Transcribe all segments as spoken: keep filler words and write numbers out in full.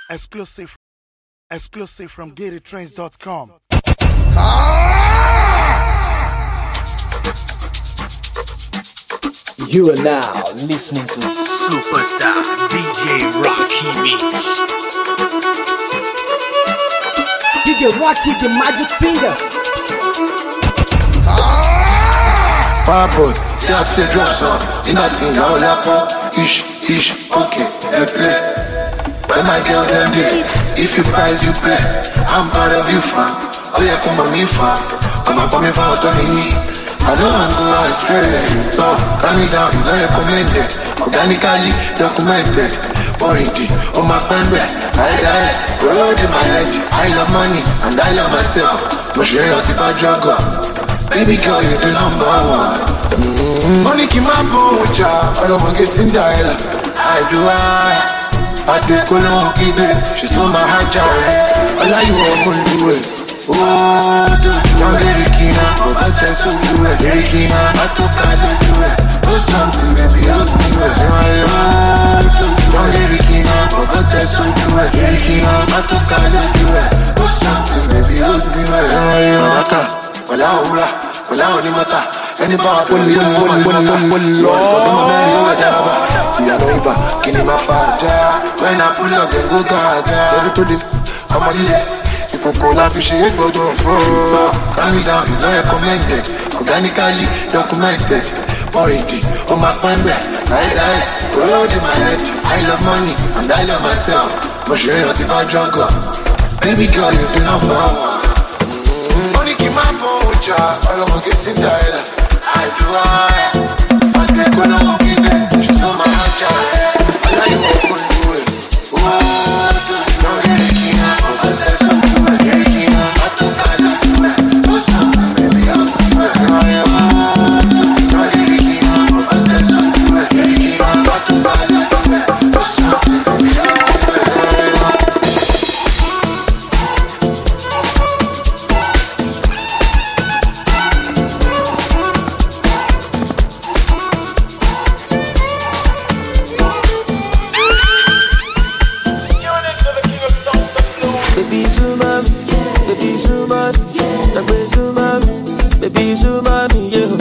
Exclusive, exclusive from gated trains dot com. You are now listening to Superstar D J Rocky Mix. D J Rocky, the magic finger. Papa, see how to drop some. In that thing, I will lap up. Ish, ish, okay, they play. When my girls them did, if you prize, you pay. I'm proud of you, fam. Oh yeah, come on me, fam. Come on, come me, fam, what me need. I don't want to go astray. No, calm me down, it's not recommended. Organically documented. Pointy, on my friend back. I die, road in my head. I love money, and I love myself. No share your tip, I drug up. Baby girl, you're the number one. Mm-hmm. Money keep my pocha. I don't want to get Cinderella. I do I. I do it, couldn't keep it. She stole my heart, I like you all to do it. Oh, do it. Don't get it, Kina. But I tell so do it. Get it, Kina. I took I do it. Do something, baby, I'll do it. Don't get it, Kina. But I tell so do it. Get it, Kina. I took I do it. Do something, baby, I'll do it. Well, I will, well, I will not. Anybody, well, well, well, well, well, yeah, no, Iba, give me my fire. When I pull up, then go gaga. Every today, I'm a lily. If I call up, you should go to a floor. Calm me down, it's not recommended. Organically documented. Pointy, on my phone back. I die, road in my head. I love money, and I love myself. But sure, not if I drunk up. Baby girl, you're the number one. Money keep my pocha. I don't want to get Cinderella. I do I. I do it, couldn't walk in there. She stole my heart, I like you all could do it. Oh, don't get it, Kina. But that's what you do it. Get it, Kina. I took I love you. Do something, baby, I'll do it. Don't get it, Kina. But that's what you do it. Get it, Kina. I took I love you. Do something, baby, I'll do it. Baby Zumami, yeah.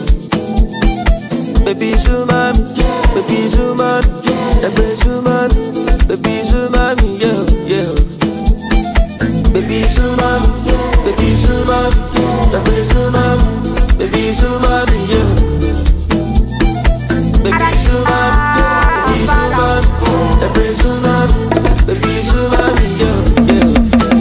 Baby Zumami, baby Zumami, baby Zumami, baby Zumami, yeah, yeah. Baby Zumami, baby Zumami, baby Zumami, baby Zumami, yeah. Baby Zumami, baby Zumami, baby Zumami, baby Zumami, yeah, yeah.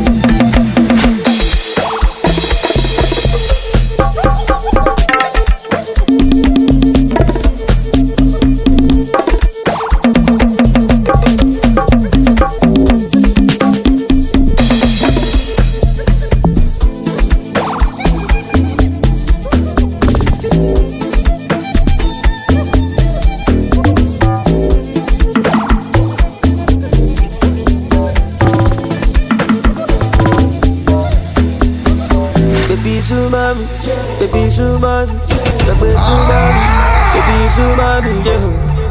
Baby Zumami, baby Zumami, baby Zumami, yeah.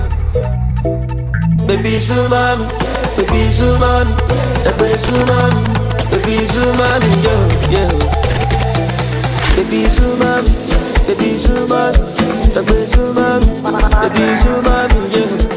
Baby Zumami, baby Zumami, baby Zumami, baby Zumami, yeah, yeah. Baby Zumami, baby Zumami, baby Zumami, baby Zumami, yeah.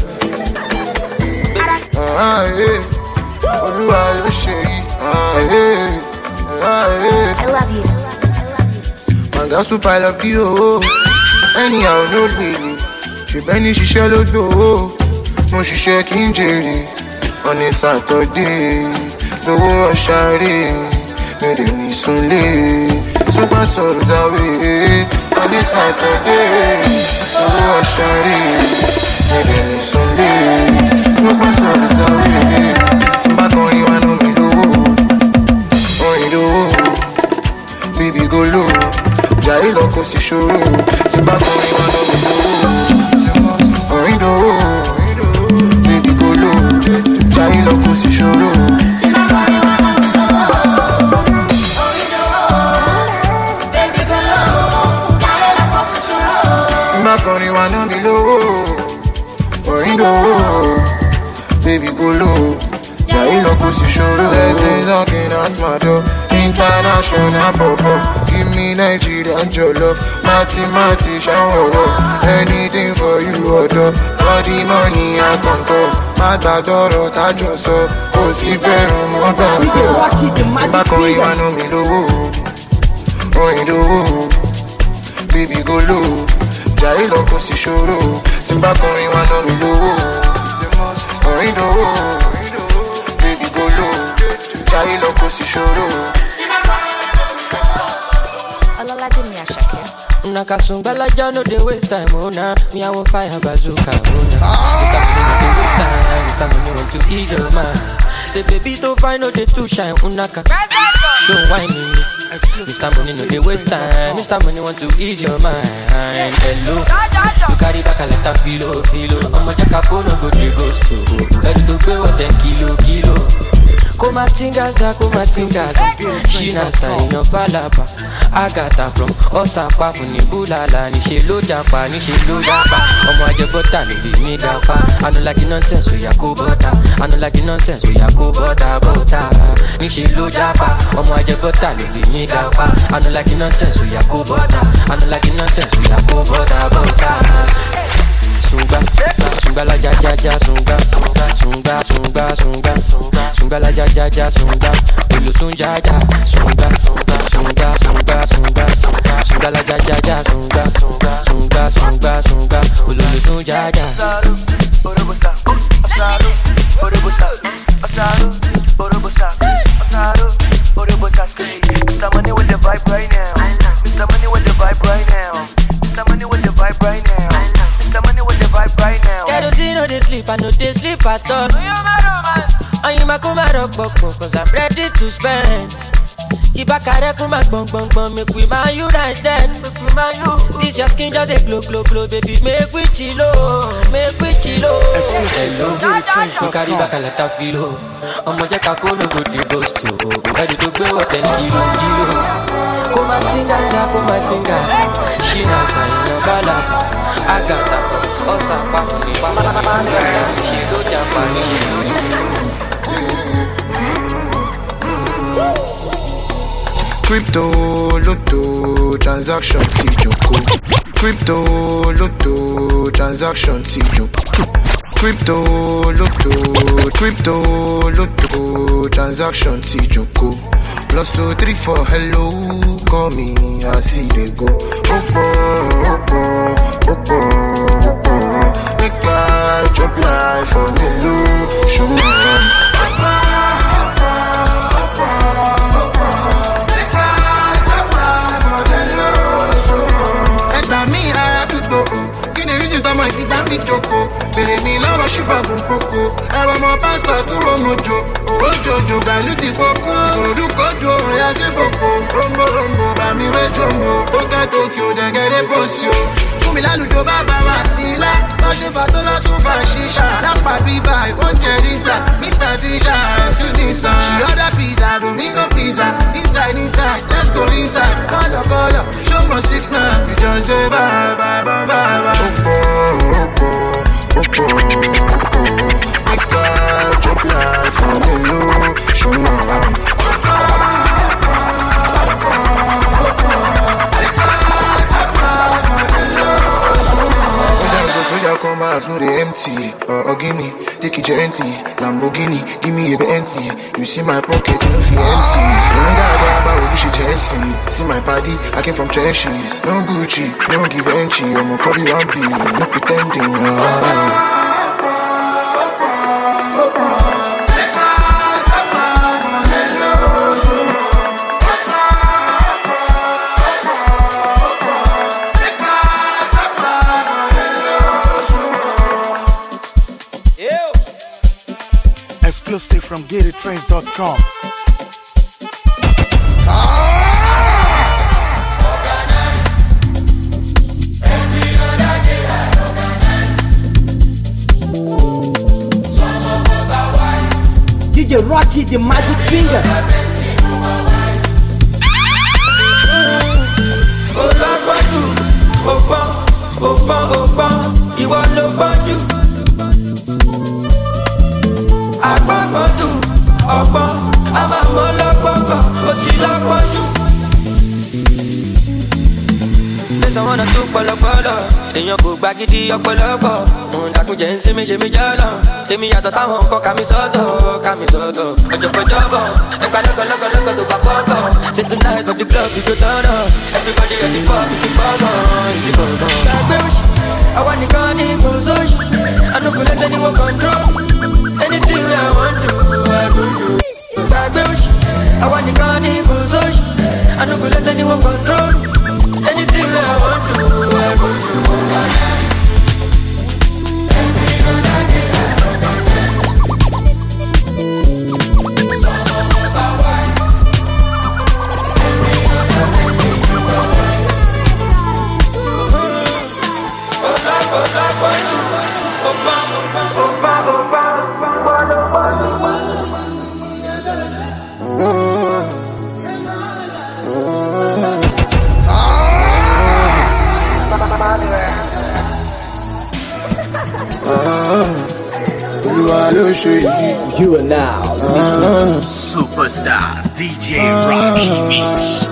Ah, yeah. Olúwa ló ṣe yìí. Ah, yeah. Ah, yeah. I love you. I got to pile up the oh. Anyhow, no daily. She been ṣiṣẹ́ lódò. Mo ṣiṣẹ́ kí n jèrè. On a Saturday. Lówó ọ̀ṣàrè. Mèrè ní súnlé. Super souls away. On a Saturday. Lówó ọ̀ṣàrè. Mèrè ní súnlé. Super souls away. Tí n bá kọrin wá náà mi lówó. Orin lówó. Baby go low. Jàre lọ kó sí ṣòro. Tí bá kọrin wá lọ mi lówó. Orin dòwó. Baby go low. Jàre lọ kó sí ṣòro. Tí bá kọrin wá lọ mi lówó. Orin dòwó. Baby go low. Jàre lọ kó sí ṣòro. Tí bá kọrin wá lọ mi lówó. Orin dòwó. Baby go low. Jàre cause you show the blessings knocking at my door. International popo, give me Nigerian jollof. Mati mati shower, anything for you order. For the money I can come, my dadoro tajo so. Oh si beru mo gbàgbọ́. Tí bá kọrin wá nù mí lówó, orin lówó, baby go low. Jàre lọ kò sí ṣòro, tí bá kọrin wá nù mí lówó, orin lówó, baby go low. Jàre lọ kò sí ṣòro. Naka sungbala no dey waste time, oh nah. Me I won't fire bazooka, oh nah. Mister Money no dey waste time, Mister Money want to ease your mind. Say baby to find no dey too shine, unaka. Show wine me, Mister Money no dey waste time, Mister Money want to ease your mind. Hello, you carry back a lot of filo, filo. I'ma jack up no go dey ghost to. Ready to pay what ten kilo, kilo. Kuma tingaza, kuma tingaza. Shina sa ino falapa. Agata from Osapa funi bulala. Ni she lo japa, ni she lo japa. Omo aje bota ni bi mi dapa. I don't like the nonsense we yako bota. I don't like the nonsense we yako bota bota. Ni she lo japa. Omo aje bota ni bi mi dapa. I don't like the nonsense we yako bota. I don't like the nonsense we yako bota bota. Sunga, sunga la ja ja ja sunga, sunga sunga sunga, sunga la ja ja ja sunga, ulu sunja ja sunga, sunga sunga sunga, sunga la ja ja ja sunga, sunga sunga sunga, ulu sunja ja. Mister Money with the vibe right now. Mister Money with the vibe right now. Mister Money with the vibe right now. Mister Money with the vibe right now. Kerosene no dey sleep, I no dey sleep at all. And you ma come rock boko, cause I'm ready to spend. Ibakare kuma bong bong bong, make we man united. This your skin just a glow glow glow, baby, make we chillo, make we chillo. Hello, you carry back a lot of filo. I'ma check a phone, no go dey ghost to. Ready to go what ten kilo kilo. Kuma tingaza, kuma tingaza. Shina sa ina bala. Agata, osa pa ni bala. She go Japan, she go. Crypto, lotto, transaction, T-Joko. Crypto, lotto, transaction, T-Joko. Crypto, lotto, crypto, lotto, transaction, T-Joko. Plus two, three, four, hello, call me, I see they go. Opo, opo, opo, opo. Make I drop life for me, low, show me. Joko, bere mi lọ́wọ́ ṣíbàgùn poko. Ẹ̀rọ ọmọ pásítọ̀ tó rọmọjò, owó jòjò gbàlú ti kókó. Orúkọ̀jò ọ̀yà sí bòkó, rombo rombo bàmí wé jòmbó. Ó ká Tokyo dẹ̀gẹ̀dẹ̀ bọ́sì o. Fún mi lálùjọ bàbá wa sí ilá. Wọ́n ṣe fà tó lọ́ tún fà ṣíṣà. Lápá bíbá ìwọ́n jẹ nísà. Mister Tisha student san. She order pizza, Domino pizza. Inside inside, let's go inside. Kọ́lọ̀ kọ́lọ̀, show me six nine. We just dey bye bye bye bye bye. Opo, opo, opo. Make I drop life for me low. Show me around. So y'all come out, no they empty. Uh, uh, give me, take it gently. Lamborghini, give me a Bentley. You see my pocket, you know feel empty. Don't got about we should Jesse. See my body, I came from trenches. No Gucci, no Givenchy. I'm a Kobe one P, no pretending. Uh. Exclusive from Get It Trains dot com. D J Rocky, the magic finger. I wanna do polo polo. Then you go back to your polo polo. That could just see me, see me jalo. See me at the sound, come me soto, come me soto. Ojo ojo go, if I look look look to papa. Say tonight at the club we go turn up. Everybody at the pub, the pub, the pub. I want the gun in position. I don't let anyone control. Anything I want to, I will do. I want the gun in position. I don't let anyone control. Anything I want to, I will do. You are now listening to Superstar D J Rocky Mix.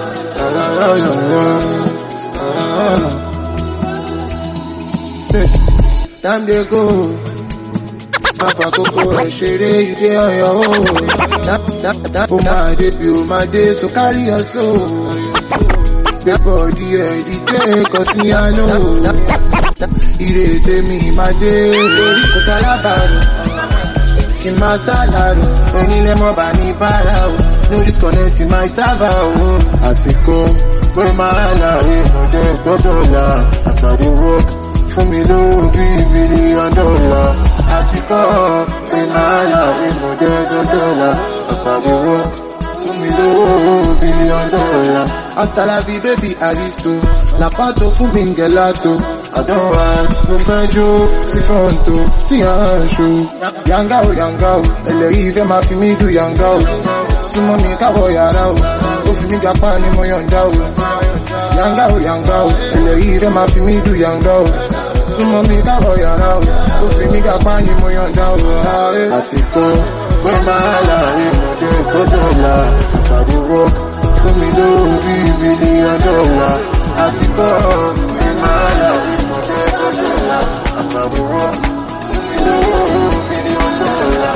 Time they go. Papa Coco, I share you day on your own. That for my debut, my day, so carry your soul. The body, the day, cause me I know. Irete me, my day, cause I love in my salary, when you let me buy me para, no disconnect in my server. Atiko, where my life, no day, no dollar. After the work, for me, no billion dollar. Atiko, where my life, no day, no dollar. After the work, for me, no billion dollar. Hasta la vie, baby, aristo. La pato fu mingelato. I don't want no friend, si pronto, si ancho. Yanga o yanga o, ele ive ma fi mi do yanga o. Sumo mi ka wo yara o, o fi mi japa ni mo yonda o. Yanga o yanga o, ele ive ma fi mi do yanga o. Sumo mi ka wo yara o, o fi mi japa ni mo yonda o. Atiko, we ma la e mo de bodola. After the work, for me do be billion dollar. Atiko, we ma la e mo de bodola. After the work, for me do billion dollar.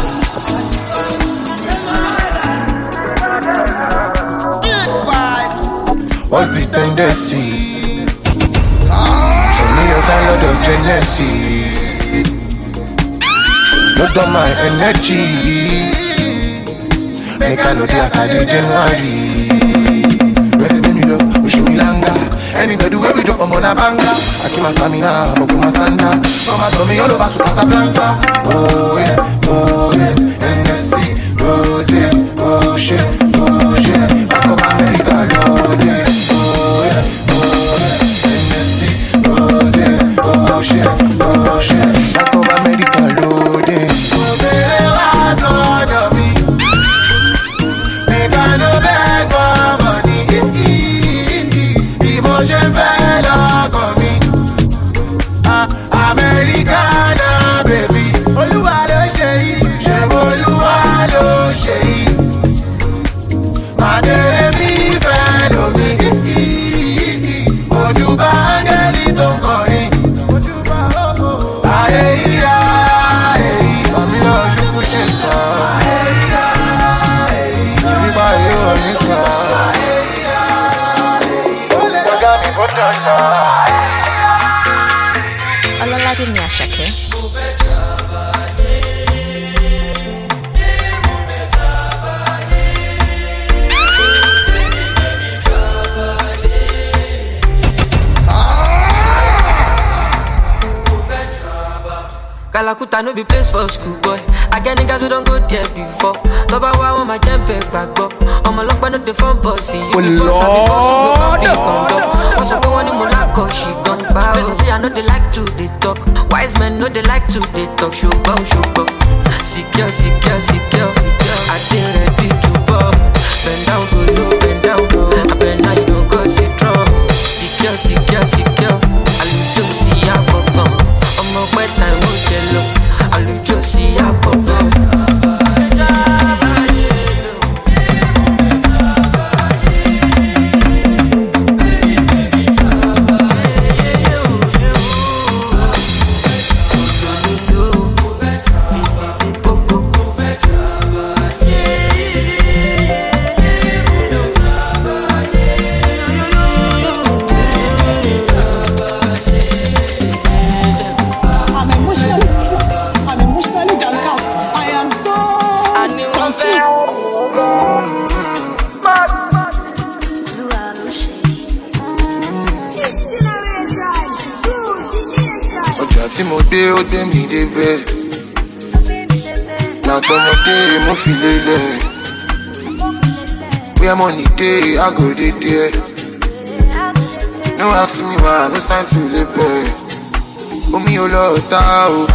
What's the tendency? Show me your side of genesis. Not on my energy. Make I know the outside of January. Resident you know, wish me longer. Anybody do every drop, I'm on a banger. I keep my stamina, I'm up my sanda. Come and throw me all over to Casablanca. Oh yeah, oh yes, N S C, Rose, oh shit, oh shit. Back up America, Lord, yeah. Oh yeah, oh yeah, N S C, Rose, oh shit, oh shit. Back up America, Lord, yeah. Oh baby, what's on me? Make I no beg for money. Emotion fell on me. Ah, Americana, baby. Oluwa lo ṣe yìí, ṣe Oluwa lo ṣe yìí. Màdé mi fẹ́ lómi. Ojúbà áńgẹ́lì tó ń kọrin. Ayé ìyá èyí, àmì lọ ṣubú ṣe tán. Ayé ìyá èyí, ṣèbí báyìí wọ̀ níta. Ayé ìyá èyí, ọ̀gá mi bó dọ̀la. Ọlọ́ládé ni Àṣàkẹ́. Kalakuta no be place for school boy. I get niggas who don't go there before. Toba wa want my jump back go. I'm a lock no the phone bossy. You be boss and the boss who go come the condo. Once I go on in Monaco, she don't bow. Person say I know they like to they talk. Wise men know they like to they talk. Show bow, show bow. Secure, secure, secure. I think ready to bow. Bend down, go low, bend down, go. I bend now you don't go see trouble. Secure, secure, secure. I look to see how for come. I'm a wet time, won't tell you. I look to see how for come. day, oh, day, me, day, bed. Now, tomorrow, mo feel it. Where money day, I go day, there. No ask me why, no sign to live there. Oh, me, oh, Lord, oh.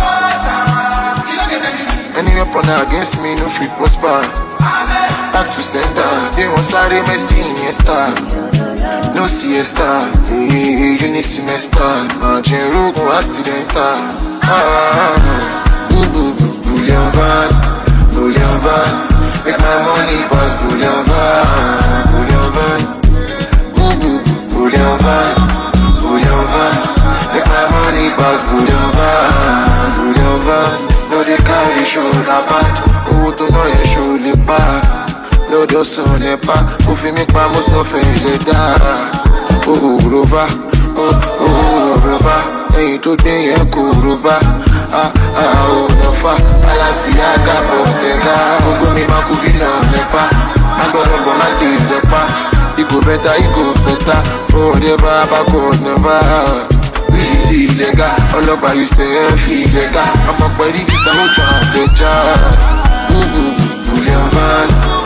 Any weapon against me, no free prosper. Back to sender, they want sorry, Messi in your star. No siesta, hey, you need semester. Margin rogo accidental. Ah, boo boo boo, bullion van, bullion van. Make my money pass bullion van, bullion van. Boo boo boo, bullion van, bullion van. Make my money pass bullion van, bullion van. No they carry shoulder bad, oh to know you should live back. Lọ́dọ̀ sọ nípa, ó fi mí pa, mo sọ fẹ́ ṣe dáa. Ó rọ̀bá, ó rọ̀bá, ẹ̀yìn tó gbé yẹn kò rọ̀bá. Ó lọ́fà, Balenciaga Bottega. Gbogbo mi máa kú bí náà nípa, agbọ́dọ̀gbọ́n má dé ìjọba. Ìgò bẹ́ta, ìgò bẹ́ta, fòdè bá bá kò nẹ́bà. Wíìsì ìlẹ́gà, ọlọ́pàá yìí ṣe é fi ìlẹ́gà. Ọmọ pẹ̀lú ìsanwó jọ àtẹ̀já. Bullion van.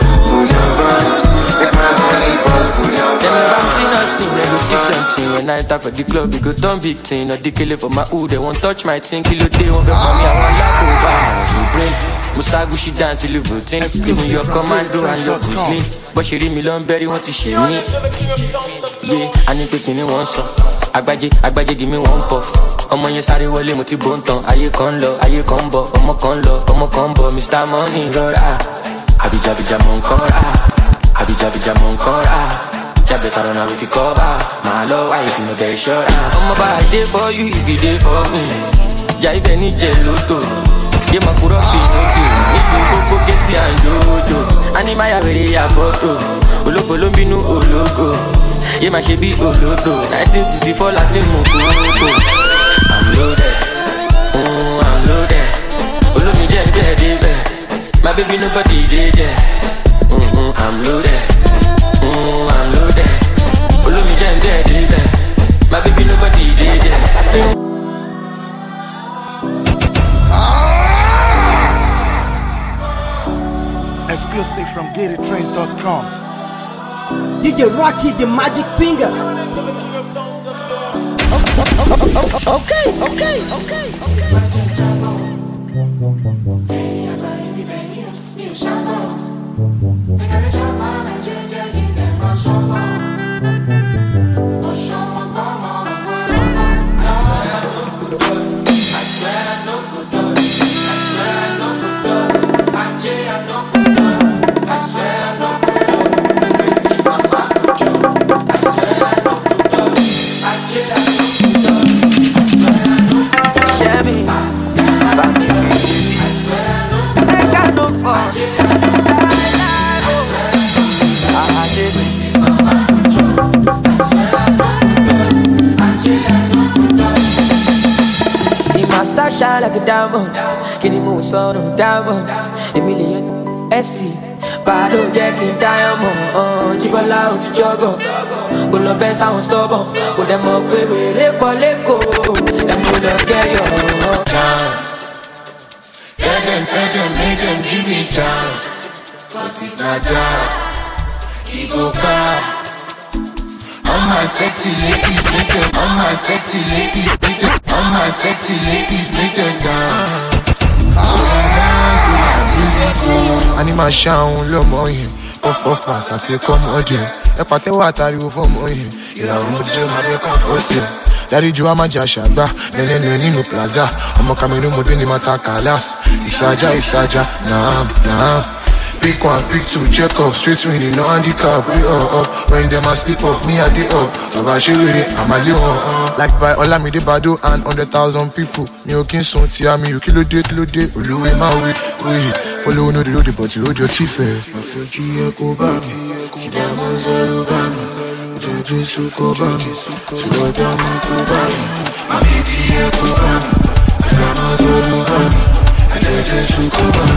Make my money pass bullion. They never see nothing, they go see something. When I enter for the club, we go turn big thing. Or the killer for my hood, they won't touch my thing. Kilo day won't for me, I want laugh over. Supreme, Musagu she down till you voting. Even your commando and your Guzlin. But she read me long berry, want to share me. Yeah, I need to give me one song. Agbaje, Agbaje give me one puff. Ọmọ yẹn sáré wọlé mo ti bó ń tán. Ayé kan lọ, ayé kan bọ̀. Ọmọ kan lọ, ọmọ kan bọ̀. Mister Money rọra. Abija, Abija, mon kora. Abija, Abija, mon kora. Ya better run away if you cover. My love, why if you no get short ass? I'm about to day for you, if you day for me. Jai Benny Jeluto. Ye makuro pinoki. Ibu koko kesi anjojo. Animaya veri ya photo. Olofolo binu ologo. Ye ma shebi olodo. nineteen sixty-four Latin mokoko. I'm loaded. Oh, I'm loaded. Olomi je je de. My baby nobody did that. Mm-hmm, I'm loaded. Mm, I'm loaded. Follow me, Jen, did that. My baby nobody did that. Exclusive from get it trains dot com. D J Rocky the Magic Finger. Okay, okay, okay, okay. Shine like a diamond, can you move son of diamond? A million S C, Bado Jackie Diamond, Chibola out to Jogo. Will the best I won't stop us. With them up, baby, Lepo Leco. Them will get your chance. Tell them, tell them, make them give me chance. Cause if not jazz, he go cast. All my sexy ladies, make them. All my sexy ladies, make them. All my sexy ladies, make them dance. So dance to my music. Anima sound, love more. Puff puff pass, I say come again. E pate wa tariwo for more. Ira o mo je ma be comfort. Daddy Joe ma ja shagba, nene nene no plaza. Omo Cameroon mo do ni mata kalas. Isaja isaja, nah nah. Pick one, pick two, check up, straight winning, no handicap, we up, up. When them a sleep up, me a day up. Baba she with it, I'm a little uh, like by Olamide Bado and hundred thousand people. Me okay son, tia me, you kilo day, kilo day. Oluwe ma we, we. Follow no the road, but you hold your teeth first. My friend tia koba, tia manzalo bama. Jeje su koba, tia dama koba. My tia koba, tia manzalo bama. Jeje su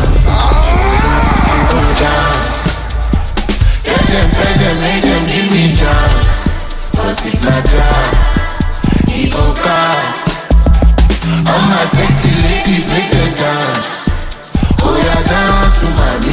koba. Chance. Tell them, tell them, make them give me chance. Cause if not jazz, he go cast. All my sexy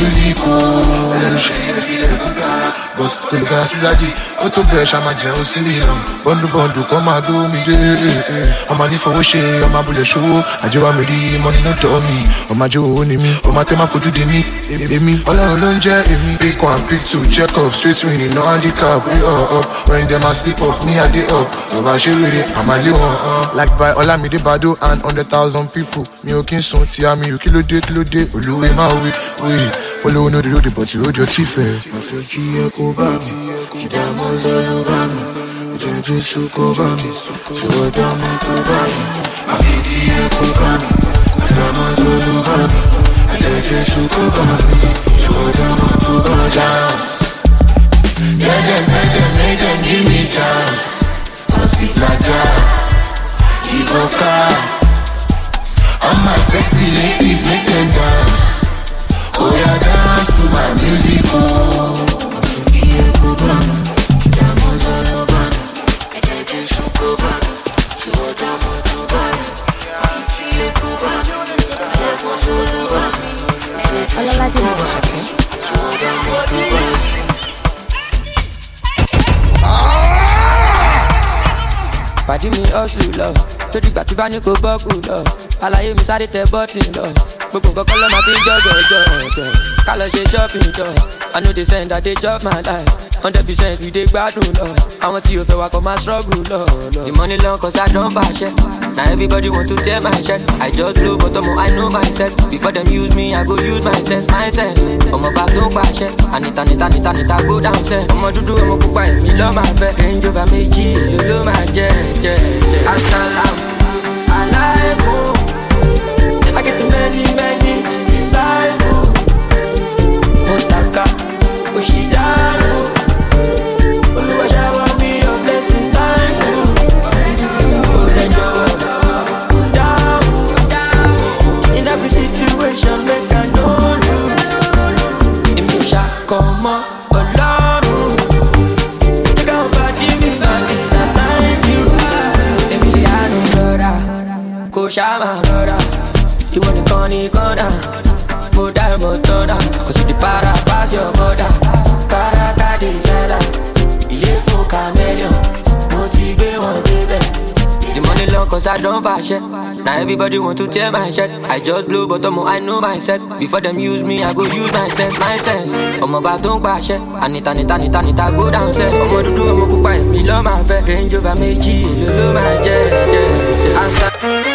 music, oh. And then she feel like a but the guys is a G. Go to bed, I'm a jail, silly. Bondu bondu, come and do me, I'm a for wash, I'm a bullet show. I do want me, money not to me. I'm a Joe, only me. I'm a tema for you, me. Me, all alone, jet, me. Pick one, pick two, check up, straight winning, no handicap. We are up. When them a sleep off, me a day up. I'm a shit with it, I'm a little like by all I me the bado and hundred thousand people. Me okay, so tia me, you kilo day, kilo day. Olu we my way, we follow no the road, but you road your teeth. My fifty over, see them all over me. They just look over me, she was down my over me. My fifty over, see them all over me. They just look over me, she was down my over me. Chance, yeah, them, yeah, them, yeah, them, give me chance. Cause if not jazz, you go fast. All my sexy ladies make them dance. Oh yeah, dance to my music, oh. Pàdé mi hustle lọ, tó dìgbà tí bá ní kó bọ́ọ̀kù lọ. Àlàyé mi sáré tẹ bọ́tì lọ. Gbogbo nǹkan kan ló máa fi ń jọ́jọ́jọ́. Ká lọ ṣe shopping jọ. I know they send that they chop my life. Hundred percent we dey gbádùn lọ. Àwọn tí o fẹ́ wa kọ́ máa struggle lọ. The money long cause I don fàṣẹ. Now everybody want to tear my shirt. I just blow but ọmọ I know myself. Before them use me, I go use my sense, my sense. Ọmọ bá tó pàṣẹ. Anita, nita, nita, nita, go down set. Ọmọ dúdú ọmọ pupa èmi lọ́ máa fẹ́. Range Rover méjì ló ló máa jẹ́ jẹ́ jẹ́. Asalaam alaikum. I get many, many disciples. Motaka, Oshidano. Oluwa shower me your blessings, thank you. Olenjo, down, down. In every situation, make I know you. In me come on, Olorun. Take out body, me back, it's a thank you. Emiliano Dora, Koshama Dora. You want the corny corner, more die, more turner. Cause you the para pass your border. Karaka desire, il est faux caméléon. Motivé, one baby. The money long cause I don't fashion. Now everybody want to tear my shirt. I just blow but ọmọ I know myself. Before them use me, I go use my sense, my sense. Ọmọ bá tó ń pàṣẹ. Anita, nita, nita, nita, go down set. Ọmọ dúdú ọmọ pupa èmi lọ́ máa fẹ́. Range Rover méjì ló ló máa jẹ́ jẹ́ jẹ́.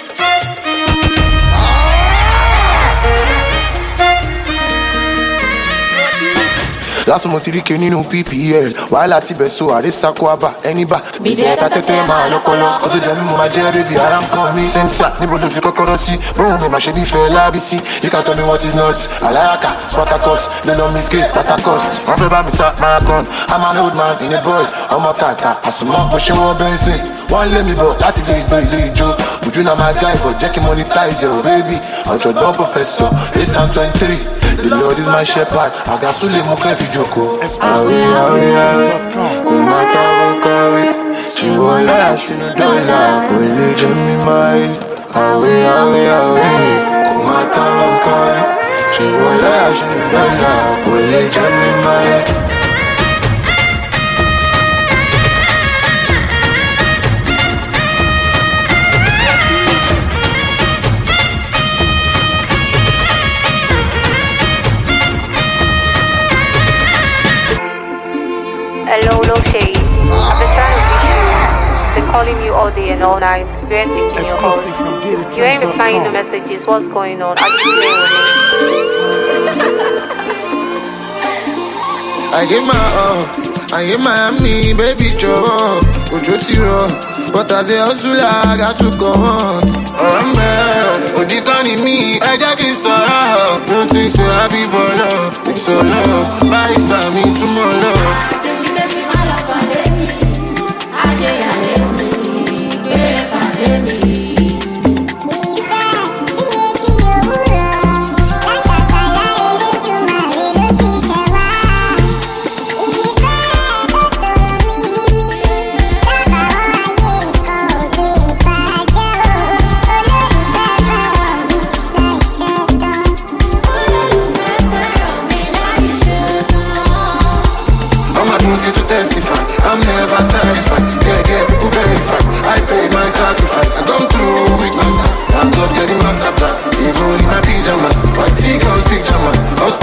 Last month you came in P P L. While I tibet so I rest Sakwaba, any ba. Be there at the time, I look on. Other than my jerry, baby, I am coming. Center, neighbor of the Kokorosi, bro, me, my shady fair labisi. You can tell me what is not. Alaka, Spartacus, the no misgate, Tatacost. I'm a Bamisa marathon. I'm an old man in a boy. I'm a tata. I'm some more pushing one benzine. One let me go, that's a great very Joe. Would you know my guy for Jackie monetize your baby? I'm your dumb professor. It's I'm twenty-three. The Lord is my shepherd. I got Sule Mufefi Joko. Awi, awi, awi. Umata wakawi. She won't lie, she no dollar. Only Jimmy Mai. Awi, awi, awi. Umata wakawi. She won't lie, she no dollar. Only Jimmy Mai. Hello, no shade. I've been trying to reach you. Been calling you all day and all night. You ain't picking your phone. You ain't replying to messages. What's going on? Are you playing with me? I get my up, I get Miami, baby Joe. Ojo tiro, but as a hustler, I got to go on. Oh man, Odi can't me, I just get so out. Don't think so happy, but love, it's so love. My time me tomorrow.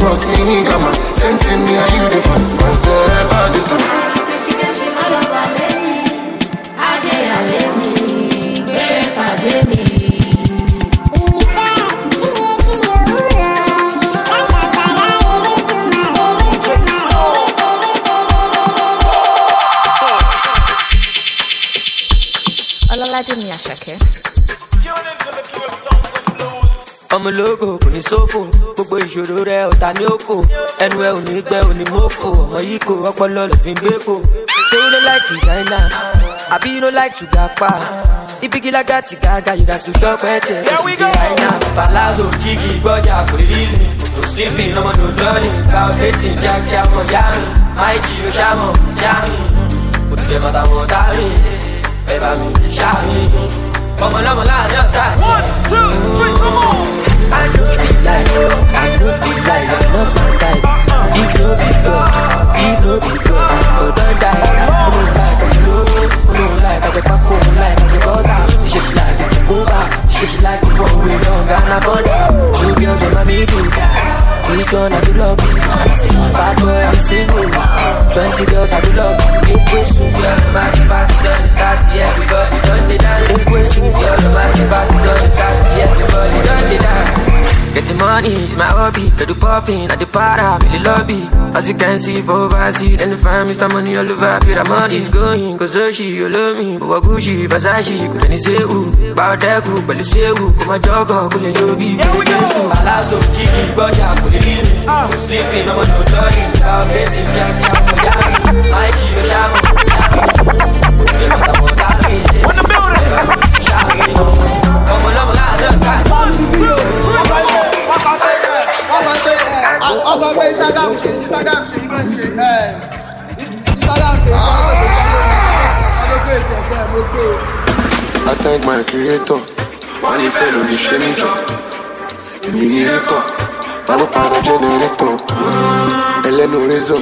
work, me need a man. Same thing, me and you different. Cause they're about the time. ọmọ ológo kò ní sófò gbogbo ìṣòro rẹ ọ̀tá ní òkò ẹnu ẹ ò ní gbẹ ò ní mọ́fò ọmọ yìí kò ọpọlọ lè fi gbé kò. say you no like designer àbí you no like to gapa ibigi lágàtì gàgà you gats to shop ẹtì ẹ sì dé àìná. palazzo jígì gbọ́jà kò lè reason no sleeping ọmọ no learning gba ọ̀bẹ́tì kíákíá mọ̀ yá mi máì jí o ṣá mọ̀ yá mi kò ní jẹ́ mọ́ta mọ́ tá mi ẹ bá mi ṣá mi ọmọ lọ́mọ láàrin ọ̀tá. one two three come on. I don't feel like, I don't feel like I'm not my type. If no be God, if no be God, I for don't die. I don't like I'm low, I don't like I get back home, like I get butter. She she like it, go back. She she like it, one way long, and I bond it. Two girls on my middle, which one I do love? Bad boy, I'm single. Twenty girls I do love. Eight ways to girl, massive party done, start yeah, everybody done the dance. Eight ways to girl, massive party done, start yeah, everybody done the dance. Get the money, it's my hobby. Get the popping at the para, really lobby. As you can see, for overseas, then the fam, Mister Money all over. Pay the money's going, cause she, you love me. But Gucci, Versace, couldn't say who. Bow that cool, but you say who. Come on, jogger, couldn't you be? Here we go. Palazzo, Jiggy, Boja, couldn't easy. I'm sleeping, I'm on no jogging. I'm betting, yeah, yeah, yeah. My G, Shama, on the building. Come on, I'm alive, one, two, three, ọkọ̀ pé Instagram ṣe Instagram ṣe ìgbẹ́ ṣe ẹ̀ Instagram ṣe I thank my creator. Wọ́n ní fẹ́ lórí ṣe mí jọ. Èmi ní rékọ̀. Báwo pàrọ̀ jẹ́nẹrétọ̀. Ẹlẹ́nu rézọ̀.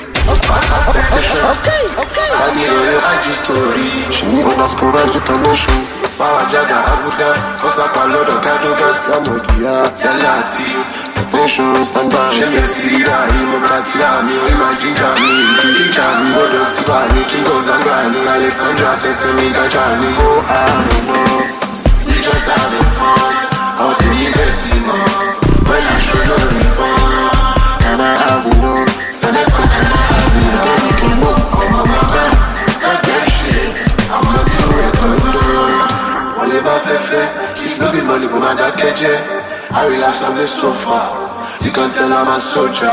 Fantastation. Wọ́n ní ọ̀rẹ́ I G story. Ṣé ní underscore vibes with emotion. Fáwọn jáde àbúdá. Ọ̀sàpá lọ́dọ̀ kádógá. Yàmọ̀dìyà yálà àti attention stand by. Ṣé mi sì rí àárín mo ká tíra mi orí máa jíjà mi. Ìjú jíjà mi lọ́dọ̀ síbà ní King of Zanga ní Alexandra ṣẹ̀ṣẹ̀ mi gájà ní. Ó àrùn náà, we just having fun. Àwọn kò ní bẹ́ẹ̀ tí mọ̀, when I show no refund. Can I have you know, Seneca can I have you know. Then you can move ọmọ màmá, that damn shit, I'm not too record though. Wọ́n lè bá fẹ́fẹ́, if no be money, mo máa dákẹ́ jẹ́. I relax on the sofa. You can tell I'm a soldier.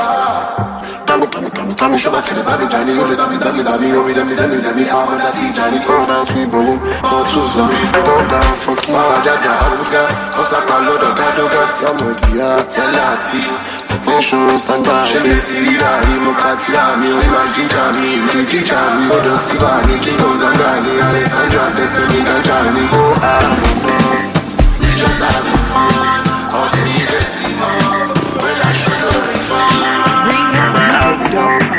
Kami kami kami kami show my kid baby Johnny. You let me baby baby. You miss me me me me. I'm on that Johnny. Oh that we bowling. Oh two zombie. Don't down for king. Mama jaja abuga. Osaka lodo kadoga. Yamodia yalati. Attention stand by. She me see that he mo katira mi. We man jinja mi. You jinja mi. Oh don't see bad. King of Zanga ni Alexandra says me Johnny. Oh I don't know. We just having fun. All the liberty more. When I show the rebound. Rehab music dot com.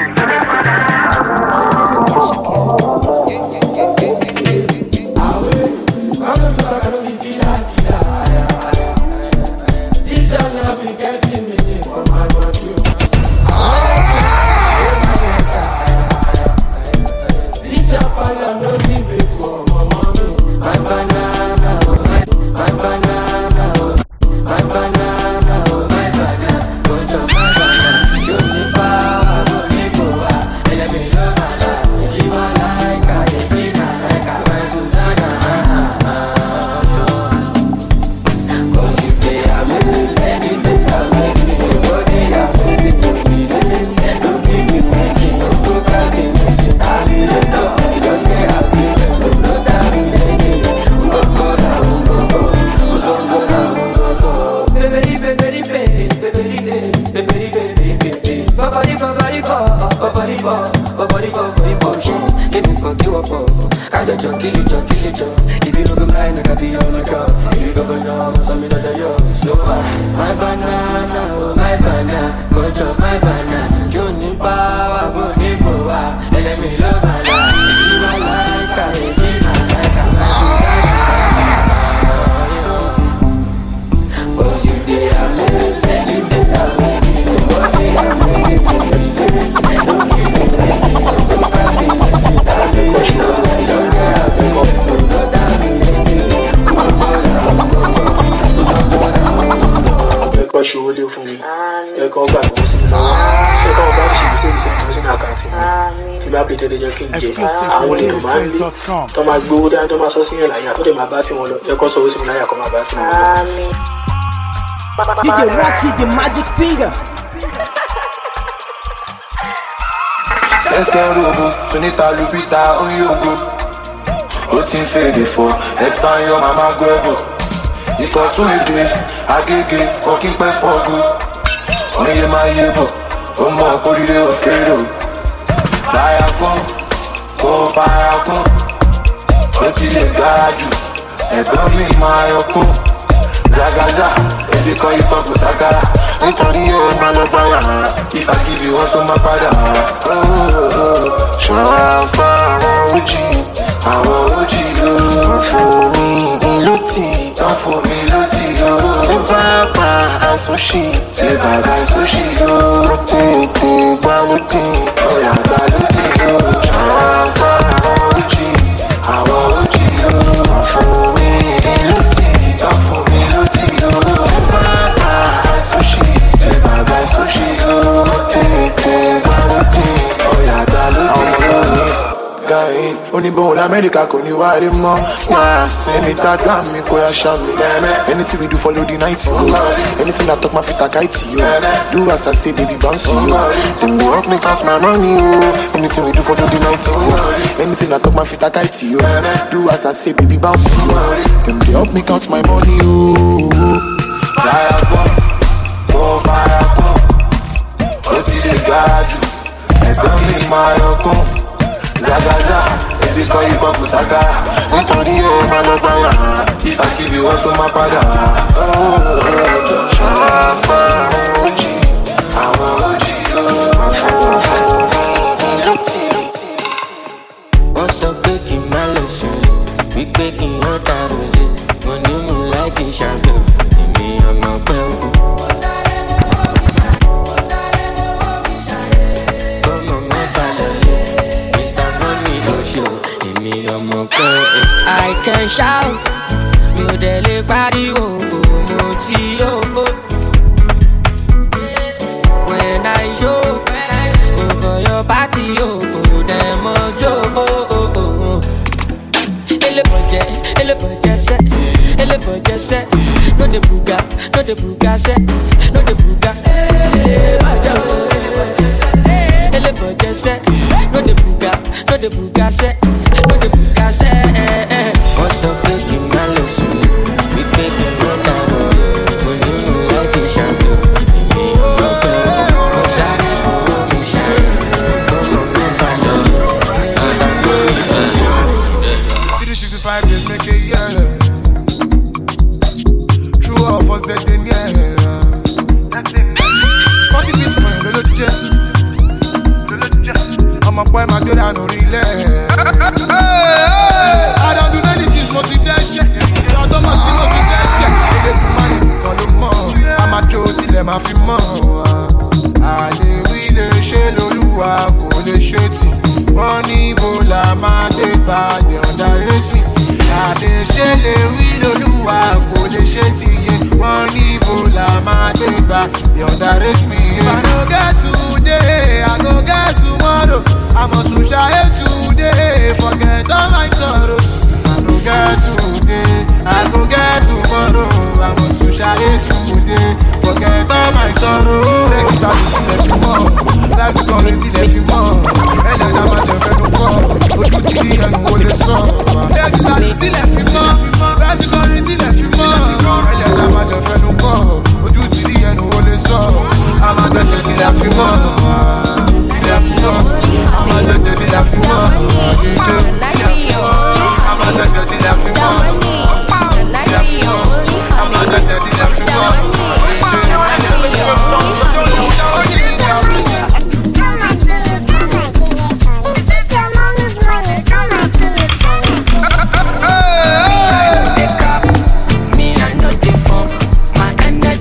Cause you did, I live, you did, I live. ṣòro lé fún mi ẹ̀kan gbà tó ń sin lọ́wọ́ ẹ̀kan ọba ṣe ìfẹ́ ìṣẹ́ ìṣẹ́ sínú àkáǹtì mi tí bá pété lè jẹ́ kí n jẹ àwọn olè tó máa ń lé tó máa gbowó dáa tó máa sọ síyàn láyà tó lè máa bá tiwọn lọ ẹ̀kan sọ sí mi láyà kan máa bá tiwọn lọ. D J Rocky the magic finger. Esther Robo, Sunita Lupita, Oyogo. Ó ti ń fèdè fọ, Espanyol Mama Guebo. Ikọ̀ tún èdè, Agége, Ọ̀kín pẹ́ fọ́gù. Oye máa yé bọ̀, ó mọ̀ kórìíre òfèrè. Fáyà kún, kó fáyà kún. Ó ti lè gara jù, ẹ̀gbọ́n mi máa yọ kún. Zagaza, ebi kọ́ ikọ̀ kò ságara. Nítorí ẹ̀ máa lọ gbá yàrá. If I give you one, so máa padà. Ṣọ́ra fún àwọn ojì, àwọn ojì ló fún mi lótì, tán fún mi lótì ló. Ṣé bàbá àìsóṣì, ṣé bàbá àìsóṣì ló. Tètè gbá lóde, ọ̀yà gbá lóde ló. Ṣọ́ra fún àwọn ojì, àwọn ojì ló fún mi lótì, tán fún mi lótì ló. Ṣé bàbá àìsóṣì, ṣé bàbá àìsóṣì ló. Tètè gbá lóde, ọ̀yà gbá lóde ló. Gain, oníbọn l'Amẹ́ríkà kò ní wáyé mọ́. Wá sẹ́ni gbàgbà mi kò yá ṣá mi. Anything we do follow the night yo. Anything I talk my fit a kite yo. Do as I say baby bounce yo. Them dey help me count my money yo. Anything we do follow the night yo. Anything I talk my fit a kite yo. Do as I say baby bounce yo. Them dey help me count my money yo. Fire gun, go fire gun. Ó ti lè gara jù, ẹ̀gbọ́n mi máa yọ kún. Zagaza, ebi kọ́ ikọ̀ kò ságara. Nítorí ẹ̀ máa lọ gbá yàrá. If I give you one, so máa padà. Ṣọ́ra fún àwọn ojì, àwọn ojì ló fún mi lótì. Wọ́n sọ pé kí n má lọ sùn, wípé kí n hàn tààrọ̀ jẹ. Mo ní mo láì kí n ṣàgbọ̀, èmi ọmọ pẹ́ o. I can shout, mi ò dẹ̀ lè pariwo, mo ti yó. When I show, for your party, dem ojo. Elebọ̀jẹ̀, elebọ̀jẹ̀ sẹ́, elebọ̀jẹ̀ sẹ́, no dey buga, no dey buga sẹ́, no dey buga. Elebọ̀jẹ̀ o, elebọ̀jẹ̀ sẹ́, elebọ̀jẹ̀ sẹ́, no dey buga, no dey buga sẹ́, no dey buga sẹ́. Wọ́n sọ pé kí n má lọ sùn, wípé kí n má dàrú. Mo ní mo láti ṣàbẹ̀, èmi ò lọ́pẹ́ o. Mo sáré fowó mi ṣàyẹ̀, gbọ́dọ̀ mẹ́fà lọ. Ọ̀tá lórí ìfọ̀sọ̀. three sixty-five days make a year. True of us that they near. forty bitcoin ló ló jẹ́. Ọmọ pẹ́ máa gbéra nù rí lẹ̀. I don't do many things, mo ti dẹ́ṣẹ̀. Ọdún mọ̀ tí mo ti dẹ́ṣẹ̀. Ilé kù máa ní nǹkan ló mọ̀. A máa jó tilẹ̀ máa fi mọ̀. Àlèwí lè ṣe lolúwa kò lè ṣe tì. Wọ́n ní ibo la máa dé gba the underrating. Àlè ṣe lè wí lolúwa kò lè ṣe tì yé. Wọ́n ní ibo la máa dé gba the underrating. If I no get today, I go get tomorrow. I must shine today, forget all my sorrows. If I no get today, I go get tomorrow. I must shine today, forget all my sorrows. Next time you let me more, life's calling till let me more. Ẹlẹ́ náà máa jẹ fẹ́nu kọ́, ojú ti rí ẹnu wo lè sọ. Next time you let me more, life's calling till let me more. Ẹlẹ́ náà máa jẹ fẹ́nu kọ́, ojú ti rí ẹnu wo lè sọ. A máa gbẹ́sẹ̀ till let me more, till let me more. A máa gbẹ́sẹ̀ till let me more, a máa gbẹ́sẹ̀ till let me more. A máa gbẹ́sẹ̀ till let me more. Me, I know the phone. My energy.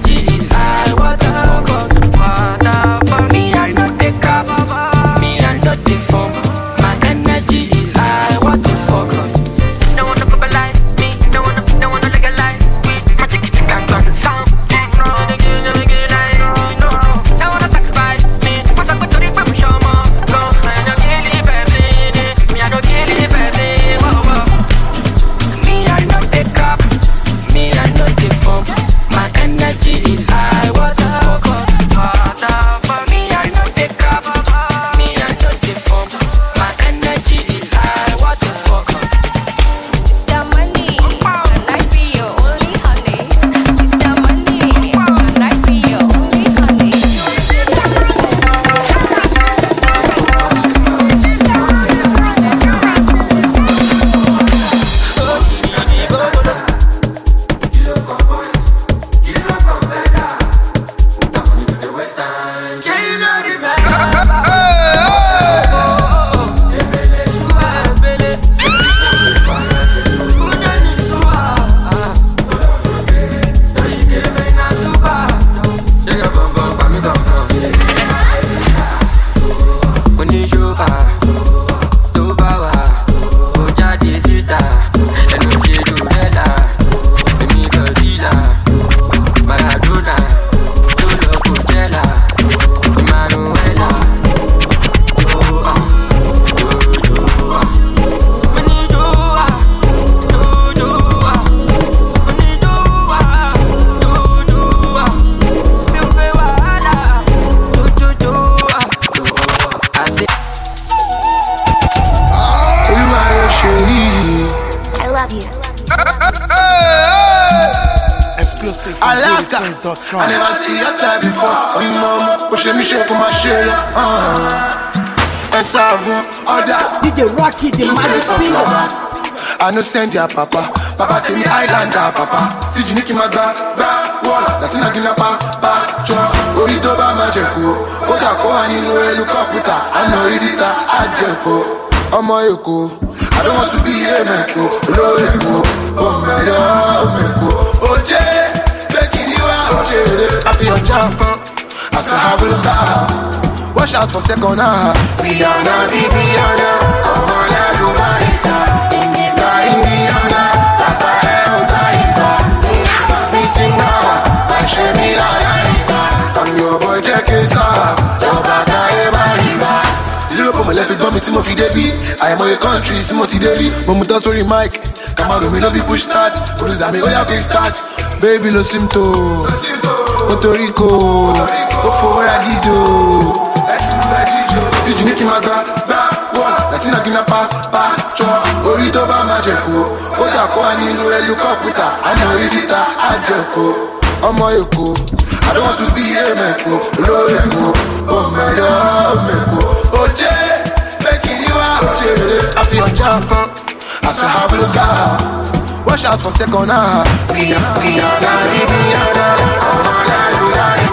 com. I never see your type before. Oh, mama, push me shake my shit. Uh, S R order. D J Rocky, the magic spinner. I no send ya papa. Papa tell me Islander papa. See you my back, back wall. That's in a gonna pass, pass, chop. Orito ba ma jeko. Oda ko ani no elu kaputa. I know risita a jeko. Omo eko. I don't want to be a meko. Lo eko. Oh my God, oh meko. Oje, making you out. Oje, I feel your jump. I say have a look. Watch out for second half. Rihanna, Rihanna. Oh my God, oh my God. Indiana, Papa Eldaida, missing now, I should be like I'm your boy Jackisa, your bata Ebariba. Zero for my left, it got me Timothy Debbie. I am on your country, Timothy Debbie. Mamuta sorry Mike, come out, me no be push start. Put us at me, oh yeah, big start. Baby, lo simto, Puerto Rico, go for where I did do. Did you make him a back, back, wall? That's in a gonna pass, pass, chop. Orito ba ma jeko. Oja ko ani no elu kaputa. I know risita a jeko. Omo eko. I don't want to be a meko. Lo eko. Oh my God, meko. Oje, making you out. Oje, I feel your jump. I say have a look out. Watch out for second half. Rihanna, Rihanna, Rihanna. Oh my God,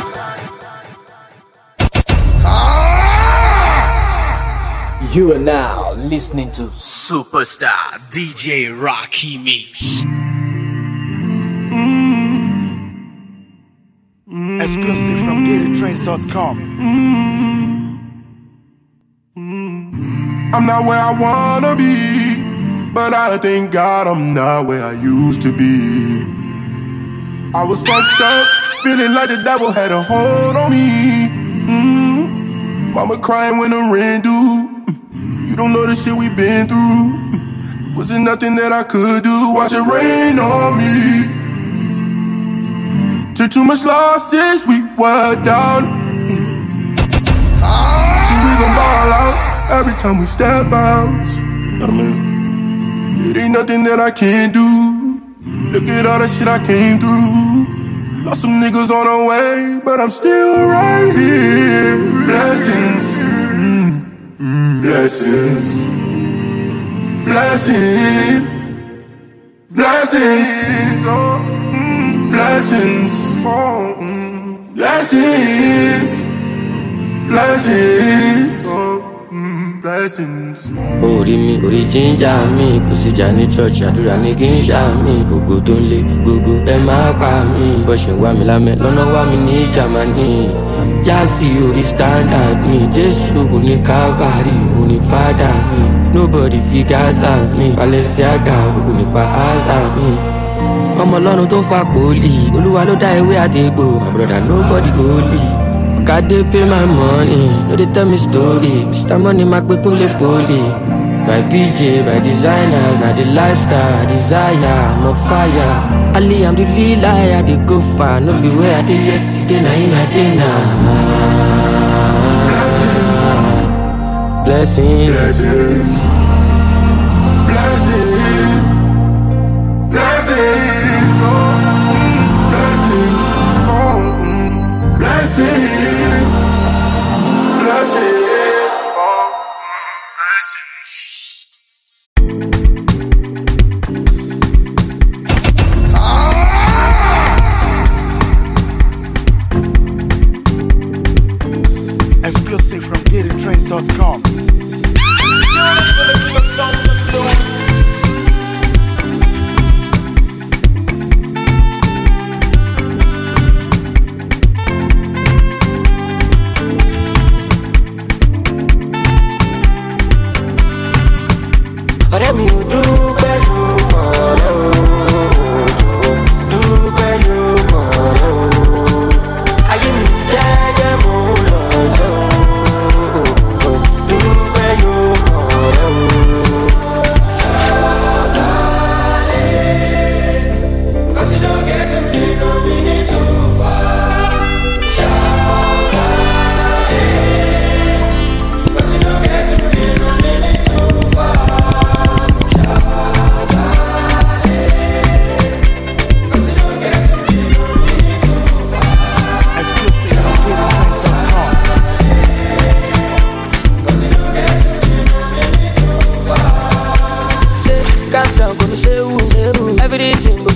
You are now listening to Superstar D J Rocky Mix. Mm-hmm. Exclusive from gated trains dot com. Mm-hmm. I'm not where I wanna be, but I thank God I'm not where I used to be. I was fucked up, feeling like the devil had a hold on me. Mm-hmm. Mama crying when the rain do. You don't know the shit we been through. Wasn't nothing that I could do. Watch it rain on me. Took too much losses, we were down. So we gon' ball out every time we step out. I mean, it ain't nothing that I can't do. Look at all the shit I came through. Lost some niggas on the way, but I'm still right here. Blessings. Blessings, blessings, blessings, oh, mm, blessings, oh, mm, blessings, blessings, oh, mm, blessings. Orí mi, orí ginger mi, kò sí jà ní church, àdúrà ní kí n ṣá mi. Ògo tó ń lé, gbogbo ẹ máa pa mí. Bó ṣe wá mi lámẹ́, lọ́nà wá mi ní Germany. Jásí orí standard mi, Jésù kò ní Calvary, òun ní Father mi. Nobody figures out me, Balenciaga kò ní pa asa mi. Ọmọ Ọlọ́run tó fà pòlì, Olúwa ló dá ewé àti egbò. My brother nobody holy. God dey pay my money, no dey tell me story. Mister Money máa pé kúnlé poli. By B J, by designers, na the lifestyle I desire, I'm on fire. Ali, I'm the lead I dey go far. No be where I dey yesterday, na in I dey now. Blessings, blessings, blessings, blessings, oh, mm, blessings, oh, mm, blessings, blessings. Exclusive from gated trains dot com. Ọ̀rẹ́ mi ò dúpẹ́ ló mọ̀ ọ́, dúpẹ́ ló mọ̀ ọ́. Ayé mi jẹ́jẹ́ mo lọ sọ, dúpẹ́.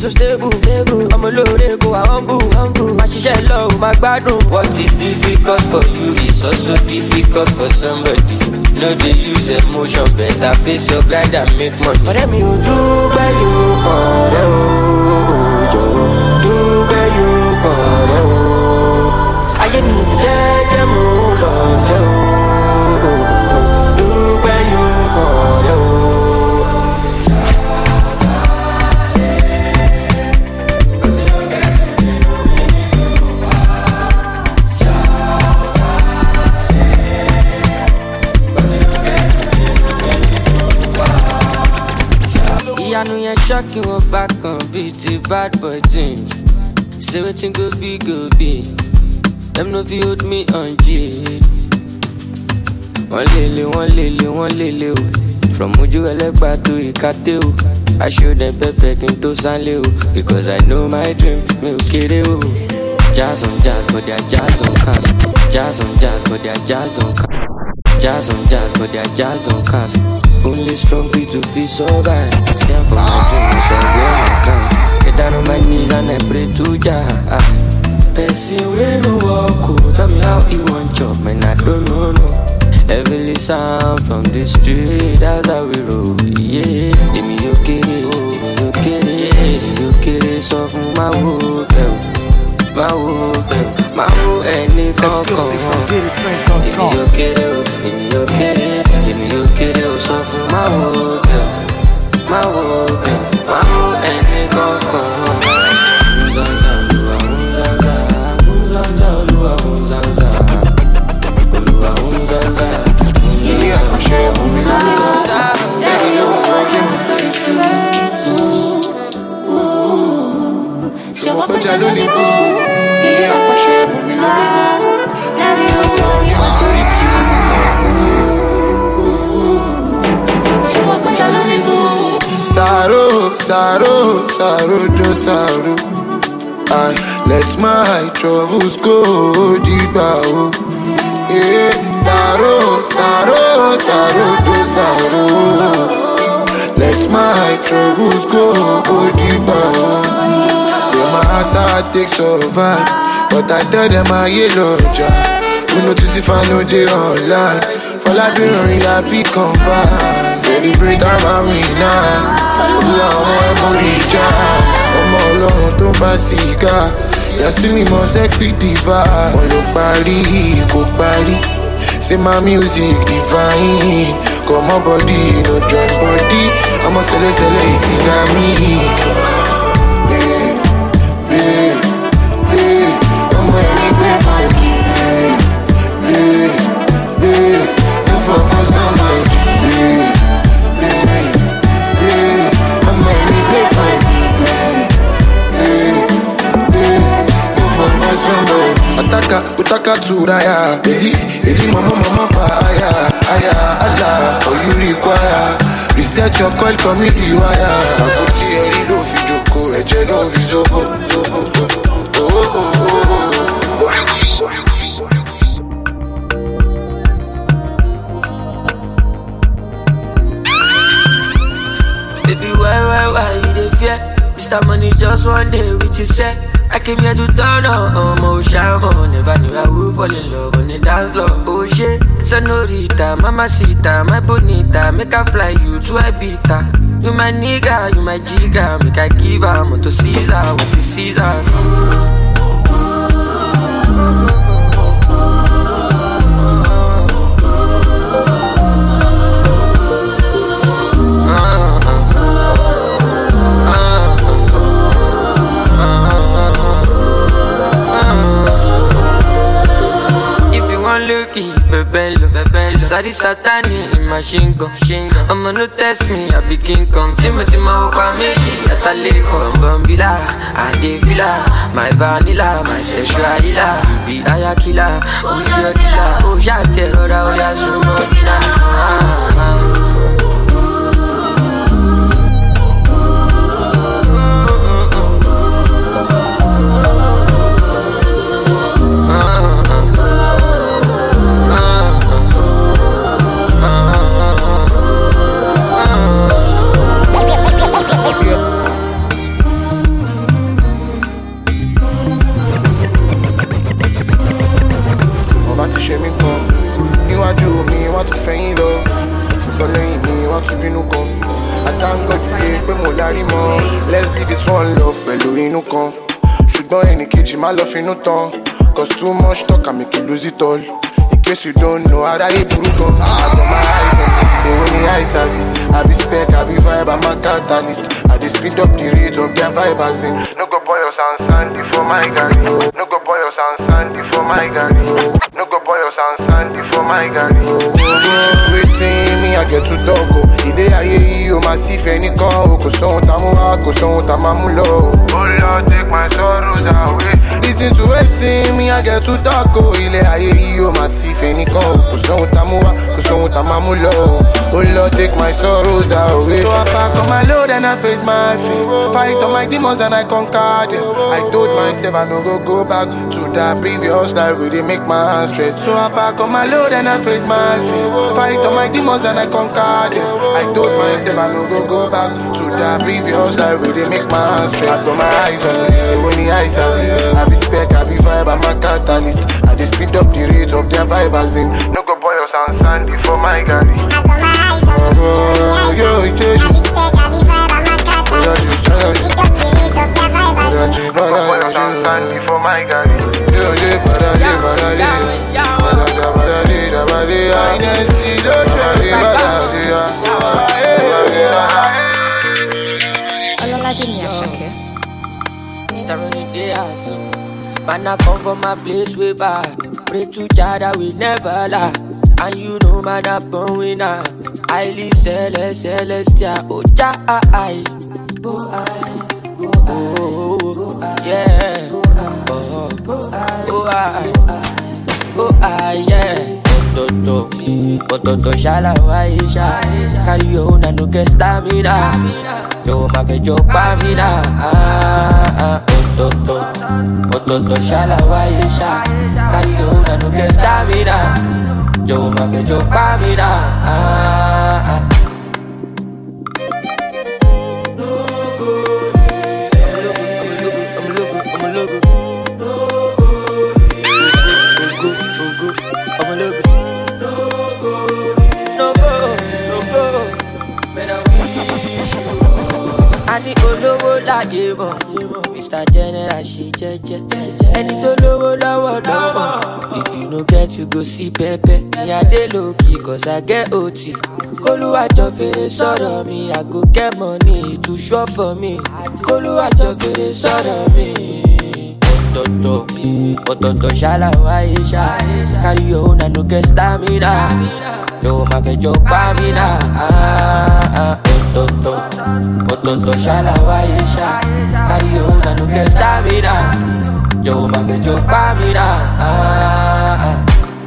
so stable, stable. I'm a low go, I humble, humble. My shisha low, my gbadun. What is difficult for you is also difficult for somebody. No, they use emotion, better face your grind and make money. But let me do by you, do by you, I get me dead, I'm lost. Do by you, I know you're shocking, we're back on beat, the bad boy thing. Say what you go be, go be. Them know if you hold me on G. One lily, one lily, one lily. From Uju Elekba to Ikate. I show them Pepe into Sanleo. Because I know my dream, me okay. Jazz on jazz, but their jazz don't cast. Jazz on jazz, but their jazz don't cast. Jazz on jazz, but their jazz don't cast. Only strong feet to feel so bad. See I'm for my dreams, I wear my crown. Get down on my knees and I pray to Jah. Person will no walk, tell me how he want chop, man I don't know no. Heavily sound from the street, that's how we roll. Yeah, give me okay, give me okay, give me okay. So from my wood, my wood, my wood, any come come. Give me okay, give me okay, give me okay. So from my wood, my wood, my wood, any come come. Je m'appelle Jalonipo, et approché pour me nommer. La vie au bout, il m'a solitude. Je m'appelle Jalonipo. Saro, Saro, Saro, do Saro. I let my troubles go deeper. Yeah, Saro, Saro, Saro, do Saro. Let my troubles go deeper. My ass I take survive, but I tell them I yellow job. Who notice if I know they online? For I be running, I be combined. Celebrate I'm a winner. Who I want money job? I'm all alone, don't buy cigar. You see me more sexy diva. When you party, go party. Say my music divine. Come on body, no drug body. I'm a sele sele, Islamic. Ataka, utaka turaya, Eli, Eli, mama, mama, fire, aya, Allah, all you require. Reset your call, come me the wire. I put you Eli, lo fi joko, eje lo fi zobo, zobo, oh, oh, oh, oh, oh. Baby, why, why, why you dey fear? Mister Money just one day with you say. I came here to turn on, um, oh shaman. Never knew I would fall in love on the dance floor. Oh shit, senorita, mamacita, my bonita. Make I fly you to Ibiza. You my nigga, you my jigga. Make I give her to Caesar, what is Caesar's? Bebello, Bebello. Sadi Satani in machine gun. I'ma no test me, I be King Kong. Timothy Mawaka Meji, Ataleko, Bambila, Adevila, my vanilla, my sexualila. You be Ayakila, who's your killer? Oh, Jate, Roda, Oya, Sumobina. fẹ́yìn lọ. Ṣùgbọ́n lẹ́yìn mi wọ́n tún bínú kan. I thank God today pé mo lárí mọ́. Let's live it one love pẹ̀lú inú kan. Ṣùgbọ́n ẹnì kejì má lọ finú tán. Cause too much talk can make you lose it all. In case you don't know, aráyé burú gan. I got my eyes on it, they only eye service. I be spec, I be vibe, I'm a catalyst. I dey speed up the rate of their vibe as in. No go boy your sound sandy for my galley. No go boy your sound sandy for my galley. No go boy your sound sandy for my galley. Waiting me, I get to talk. Ilé ayé yìí o máa sí fẹ́ nìkan o. Kò sóhun tá mú wá, kò sóhun tá máa mú lọ. Oh Lord, take my sorrows away. Listen to waiting me, I get to talk. Ilé ayé yìí o máa sí fẹ́ nìkan o. Kò sóhun tá mú wá, kò sóhun tá máa mú lọ. Oh Lord, take my sorrows away. So I pack on my load and I face my face. Fight on my demons and I conquer them. I told myself I no go go back to that previous life where they make my hands stress. So I pack on my load and I face my face. Fight on my demons and I conquer them. I told myself I no go go back to that previous life where they make my hands stress. I got my eyes on it, they only eye service. I be spec, I be vibe, I'm a catalyst. I just speed up the rate of their vibe as in. No go boy your sound sandy for my galley. I got my eyes on it, oh, yo, I be spec, I be vibe, I'm a catalyst. I speed up the rate of their vibe as in. No go boy your sound sandy for my galley. Yo, yo, badali, badali, badali, badali, badali, I didn't see the cherry, badali, man, I come from my place way back. Pray to Jah that we never lie. And you know, man, I'm born winner. Highly celestial, celestial. Oh, Jah, I, oh, I, oh, oh, yeah. Oh, oh, I, oh, I, yeah. Toto, Toto, shala, waisha. Carry your own and no get stamina. Yo, ma fe yo pa mina. Ah, ah, Toto, Toto, shala, waisha. Carry your own and no get stamina. Yo, ma fe yo pa mina. Ah, ah. Ani olówó láyé mọ̀, Mister General ṣe jẹ́jẹ́. Ẹni tó lówó lọ́wọ́ lọ́mọ. If you no get you go see Pepe. Ní adé lókì cause I get O T. Kólúwàjọ fèrè sọ̀rọ̀ mi, I go get money, it too sure for me. Kólúwàjọ fèrè sọ̀rọ̀ mi. Ọ̀tọ̀ọ̀tọ̀, ọ̀tọ̀ọ̀tọ̀ ṣálá wáyé ṣá. Carry your own and no get stamina. Jọ̀wọ́ máa fẹ́ jọ pa mí náà. Ọ̀tọ̀ọ̀tọ̀, ọ̀tọ̀ọ̀tọ̀ ṣálá wáyé ṣá. Carry your own and no get stamina. Jọ̀wọ́ máa fẹ́ jọ pa mí náà.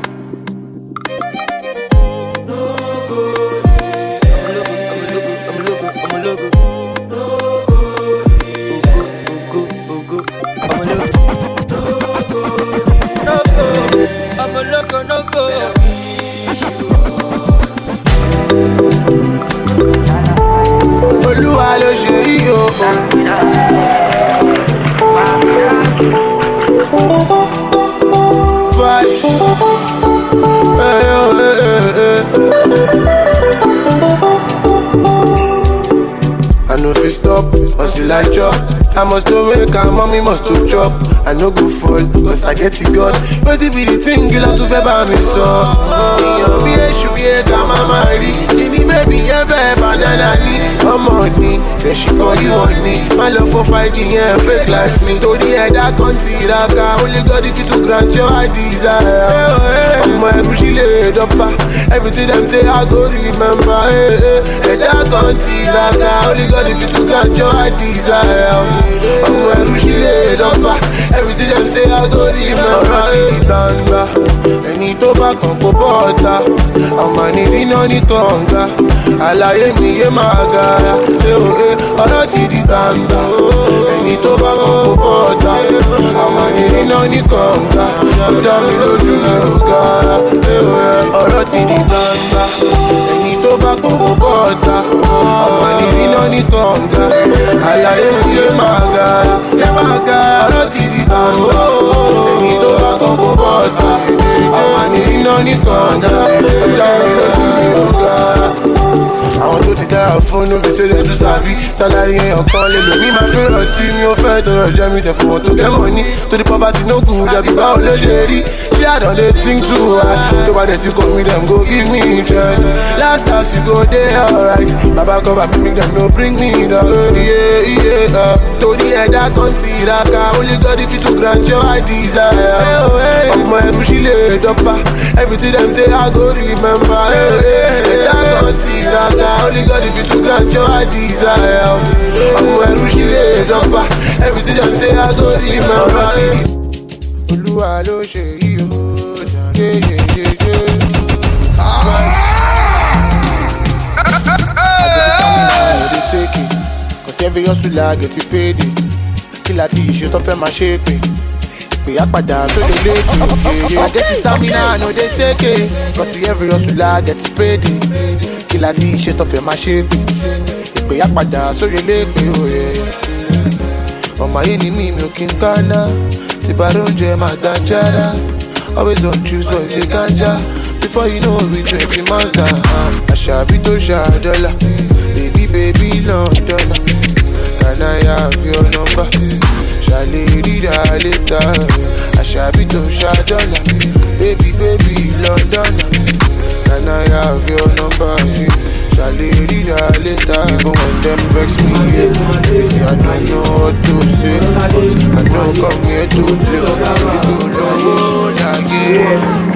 Olúwa ló ṣe yí o. Vibes. Hey, oh, hey, hey, hey. I know if you stop until I drop. I must to make a mommy must to chop. I no go fall, cause I get it God. But it be the thing you love to feel by me so. You'll be a shoe, yeah, come on, Mary. Any baby ever banana ni. Come on, me, then she call you on me. My love for five G, yeah, fake life me. To the head, I can't see that only God if you to grant your desire. I'm my rushy laid up. Everything them say, I go remember. Head, I can't see that only God if you to grant your desire. I'm my rushy laid up. Everything them say I go remember. Tanga, ẹni tó bá kàn kó bọ́ọ̀ta. Àmà ní iná ní kànga. Àlàyé mi yé máa gara. Ṣé o ẹ ọ̀rọ̀ ti di gbangba? Ẹni tó bá kàn kó bọ́ọ̀ta. Àmà ní iná ní kànga. Ó dá mi lójú mi ò gara. Ṣé o ẹ ọ̀rọ̀ ti di gbangba? Ẹni tó bá kàn kó bọ́ọ̀ta. Àmà ní iná ní kànga. Àlàyé mi yé máa gara. Yé máa gara. Ọ̀rọ̀ ti di gbangba. Ẹni tó bá kàn kó bọ́ọ̀ta. Àmà ní iná ní kànga. Ó dá mi lójú mi ò gara. have fun, no be say they do sabi. Salary ain't your call, me my favorite team, you fair to the jam, me say for to get money. To the poverty no good, I be bound to lady. She I don't they think too hard. To buy that you come me them, go give me interest. Last house you go there, alright. Baba cover me, make them no bring me down. Yeah, yeah, uh. To the head I consider, only God if you to grant your I desire. Of my she laid up, everything them say I go remember. Hey, hey, I consider, only God if you to grant your I desire. Of my she laid up, everything them say I go remember. Olúwa ló ṣe yí o, yeah, yeah, yeah, yeah. I dey shake it, cause every hustler get it paid. Kí la ti ṣe tó fẹ́ máa ṣe pé ìpè àpàdà tó lè léèkì. I get the stamina, no dey shake it, cause every hustler get it paid. Kí la ti ṣe tó fẹ́ máa ṣe pé ìpè àpàdà tó lè léèkì. Ọmọ ayé ni mí mi ò kí n kánná. Tí bá róúnjẹ máa gbà jára. Always on choose boy say ganja. Before you know we twenty months down. Àṣàbí tó ṣàdọ́là. Baby baby London. Can I have your number? Ṣàlè ríra later. Àṣàbí tó ṣàdọ́là. Baby baby London. Can I have your number? Ṣàlè ríra later. Even when them vex me, yeah. They say I don't know what to say, but I don't come here to play. You don't know what I get.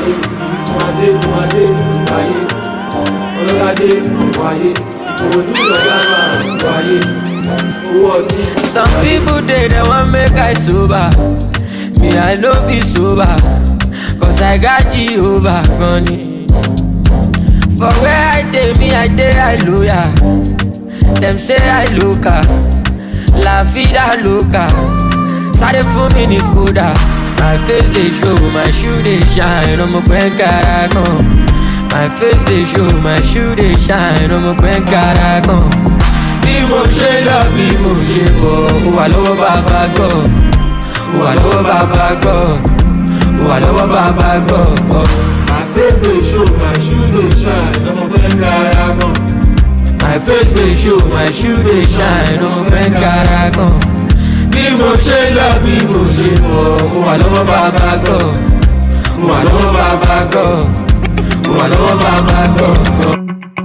Some people they don't want make I sober. Me I know be sober, cause I got Jehovah money. For where I dey, me I dey I lawyer. Them say I loca, la vida loca. Sare for me ni koda. My face they show, my shoe they shine. I'm a bank caragon. My face they show, my shoe they shine. I'm a bank caragon. Bí mo ṣe lọ, bí mo ṣe bọ̀, wà lọ́wọ́ bàbá God. Wà lọ́wọ́ bàbá God. Wà lọ́wọ́ bàbá God. My face they show, my shoe they shine. I'm a bank caragon. My face they show, my shoe they shine. I'm a bank caragon. Bí mo ṣe lọ, bí mo ṣe bọ̀, wà lọ́wọ́ bàbá God. Wà lọ́wọ́ bàbá God. Wà lọ́wọ́ bàbá God.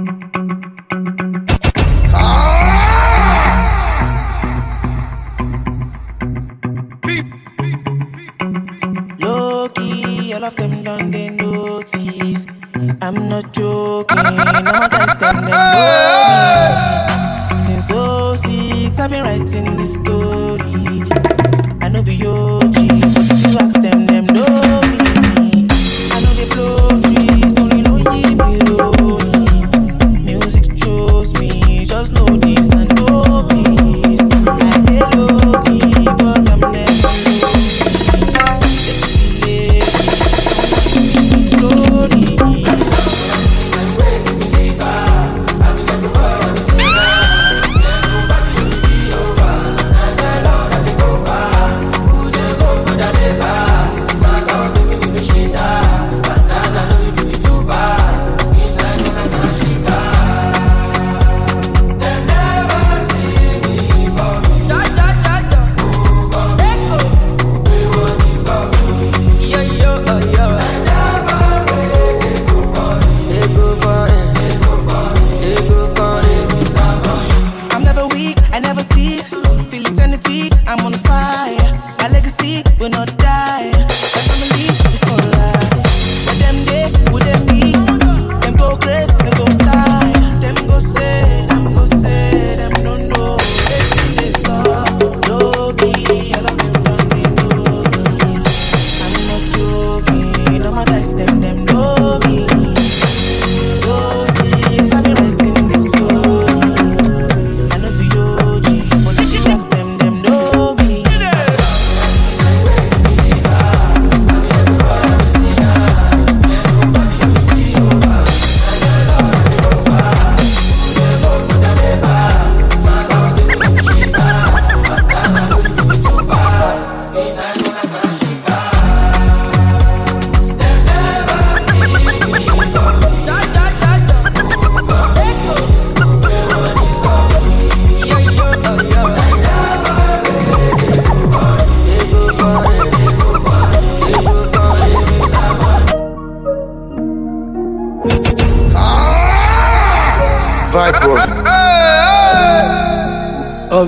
Low-key, all of them done they notice. I'm not joking, all guys them they know me. Since oh six, I've been writing this story. I know be O G, but if you ask them, them know me. I know they blow trees, only know ye me low. Music chose me, just know this and know me. I get low-key, but I'm never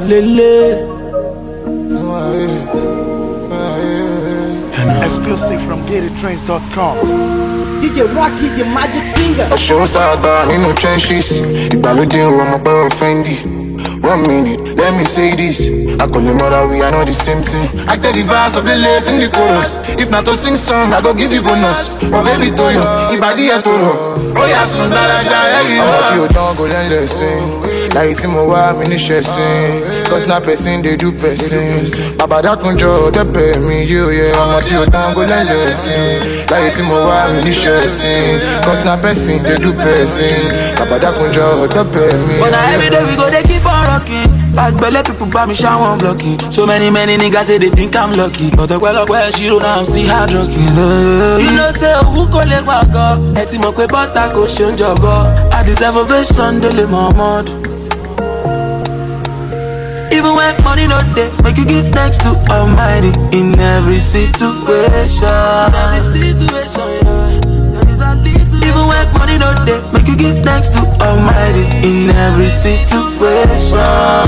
lele. Exclusive from get it trains dot com. D J Rocky, the magic finger. I show Sata in the trenches. Ìgbàlódé o, I'm a boy offended. One minute, let me say this. I call the mother, we are not the same thing. I take the verse of the lyrics in the chorus. If not to sing song, I go give you bonus. Oh baby, to you, ibadi ya toro. Oh yeah, soon daraja every day. I'm you don't go learn lesson. Like it's mo wa mi ni shessin. Cause na person they do person. Baba da kunjo de pay me you yeah. I'm you don't go learn lesson. Like it's mo wa mi ni shessin. Cause na person they do person. Baba da kunjo de pay me. But now every day we go they keep on rocking. Bad belly people buy me shower blocking. So many many niggas say they think I'm lucky. But the well up where she don't know I'm still hard rocking. You know say who call it wago. Eti mo kwe butter go shun jogo. I deserve a version de le momod. Even when money not there, make you give thanks to Almighty in every situation. Every situation, yeah. Even when money not there, make you give thanks to Almighty in every situation.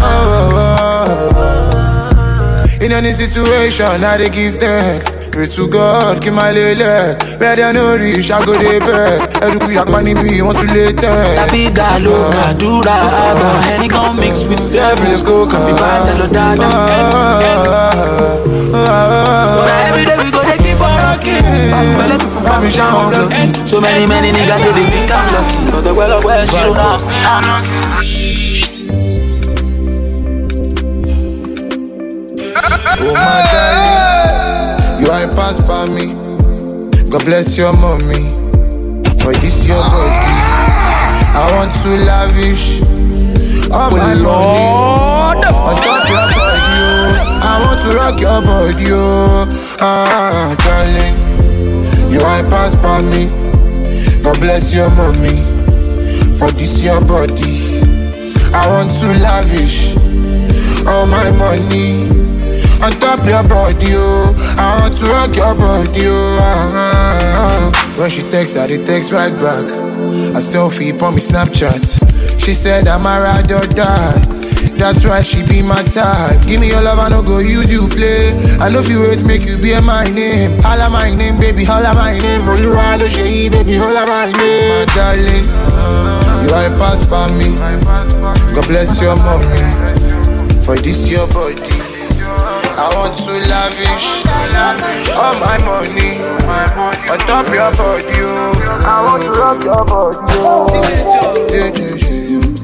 In any situation, I dey give thanks. Pray to God, keep my lele. Where they no reach, I go dey beg. Every yak money be want to lay thanks. La vida loca, dura, but Henny gon' mix with Stephens, go come be bad, tell dada. But every day we go they keep on rocking. But let people buy me shower blocking. So many many niggas say they think I'm lucky, but the well of where she don't have to. I'm Oh my darling, you are a pass by me. God bless your mommy. For this your body, I want to lavish all my Lord on top your body, oh. I want to rock your body, oh. Ah, darling, you are a pass by me. God bless your mommy. For this your body, I want to lavish all my money on top your body, oh. I want to rock your body, oh. Ah, ah. When she texts, I dey text right back. A selfie on me Snapchat. She said I'm a ride or die. That's right, she be my type. Give me your love, I no go use you play. I know if you wait, make you be my name. Holla my name, baby, holla my name. Oluwa lo shey, baby, holla my name. My darling, you are a pass by me. God bless your mommy. For this your body, I want to lavish all my money on top your body, oh. I want to rock your body, oh. Yeah, yeah, yeah.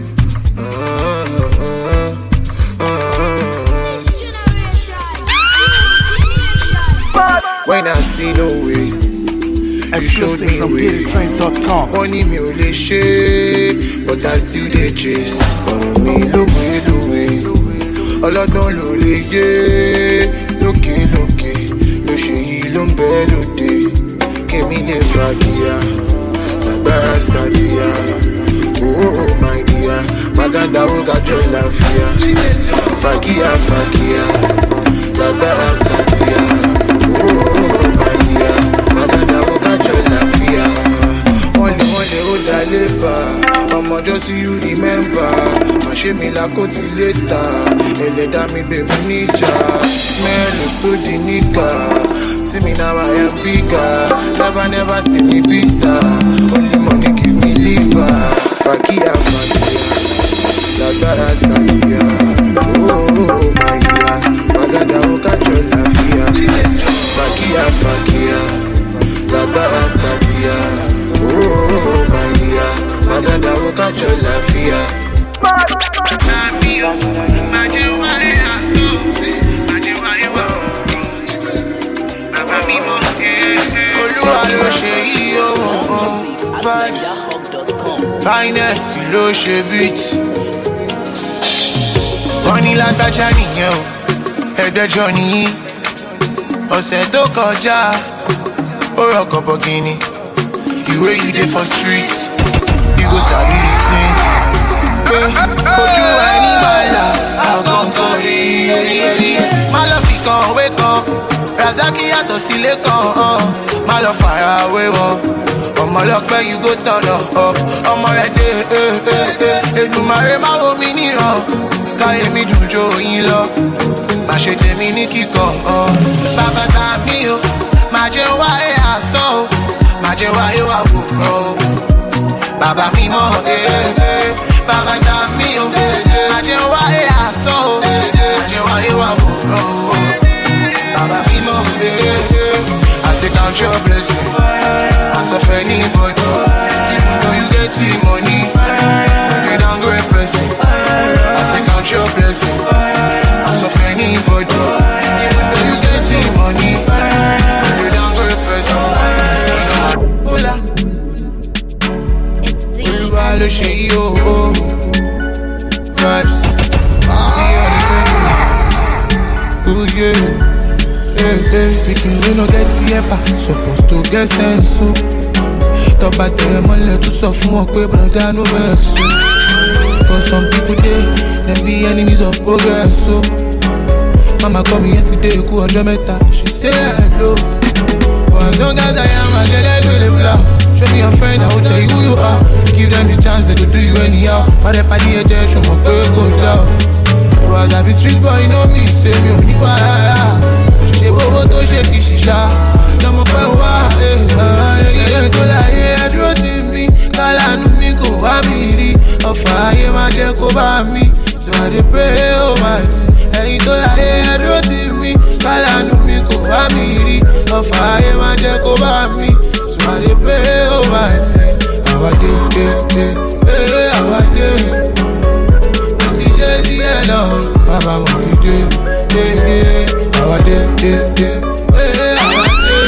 When I see no way, you showed me from get it trains dot com. Money me only shade, but I still dey chase. Follow me, look way, look way. Ọlọ́dún ló lè yé. Lókè lókè, ló ṣe yìí ló ń bẹ́ lóde. Kémi lè fàdíyà, lágbára sàdíyà. Oh, oh, my dear, Maganda ó gájọ́ láfíà. Fàkíyà, fàkíyà, lágbára sàdíyà. Oh, oh, my dear, Maganda ó gájọ́ láfíà. Wọ́n lè wọ́n lè ó dá lébà. Ọmọ just so you remember. Má ṣe mi lákòtí létà. Ẹlẹ́dàá mi gbé mi níjà. Mẹ́rin tó di níkà. See me now I am bigger. Never never see me bitter. Only money give me liver. Fakia fakia, lágbára sàtìyà. Oh my dear, Maganda ó kájọ láfíà. Fakia fakia, lágbára sàtìyà. Oh my dear, Maganda ó kájọ láfíà. Olúwa ló ṣe yí ohun vibes. Finest ló ṣe beat. Wọ́n ní lágbájá nìyẹn o, ẹ̀ẹ́dẹ́jọ́ nìyí. Ọ̀sẹ̀ tó kọjá, ó rọ̀kọ̀ bọ̀gìnì. The way you dey for street, you go sabi the thing. Ojú ẹni máa là, àkọ́kọ́ rí rí. Má lọ fi kan òwe kan, Razaki yàtọ̀ sílé kan. Má lọ fara wé wọn. Ọmọ ọlọ́pẹ́ you go turn up. Ọmọ rẹ̀ dé Èdùmàrè má wo mi níran. káyé mi dùn jó yín lọ. Má ṣe tèmi ní kíkọ́ ọ. Bàbá ta mí o, má jẹ́ wáyé àsán o, má jẹ́ wáyé wà fòrò o. Bàbá mi mọ̀ ee, bàbá ta mí o, má jẹ́ wáyé àsán o, má jẹ́ wáyé wà fòrò o. Bàbá mi mọ̀ ee, I say count your blessing, as of anybody, even though you get the money, you don't great person. I say count your blessing, as of anybody, even though you get the money, you don't great person. Hola, it's Z. Olúwa ló ṣe yí o o, vibes, see all the people, oh yeah. Hey, hey, pikin we no get the epa, supposed to get sense so. Tọ́ba tẹ̀ mọ́lẹ̀ tún sọ fún wọn pé brother no vex so. But some people dey, dem be enemies of progress so. Mama call me yesterday, kú ọjọ́ mẹ́ta, she say hello. But as long as I am, I get it with the blow. Show me your friend, I will tell you who you are. You give them the chance, they go do you anyhow. But if I need a show me pé kò dá o. But as I be street boy, you know me, say me ò ní wàhálà. Ṣé bówó tó ṣe kì í ṣiṣá lọ́mọ pẹ́ wá iye tó láyé ẹdúró tì mí kálánú mi kò wá mi rí ọ̀fà ayé má jẹ́ kó bá mi so I dey pray oh my ti ẹ̀yin tó láyé ẹdúró tì mí kálánú mi kò wá mi rí ọ̀fà ayé má jẹ́ kó bá mi so I dey pray oh my ti àwa dé dé dé dé àwa dé mo ti dé sí ẹ̀ náà bàbá mo ti dé dé dé. Àwa dé dé dé, ee àwa dé.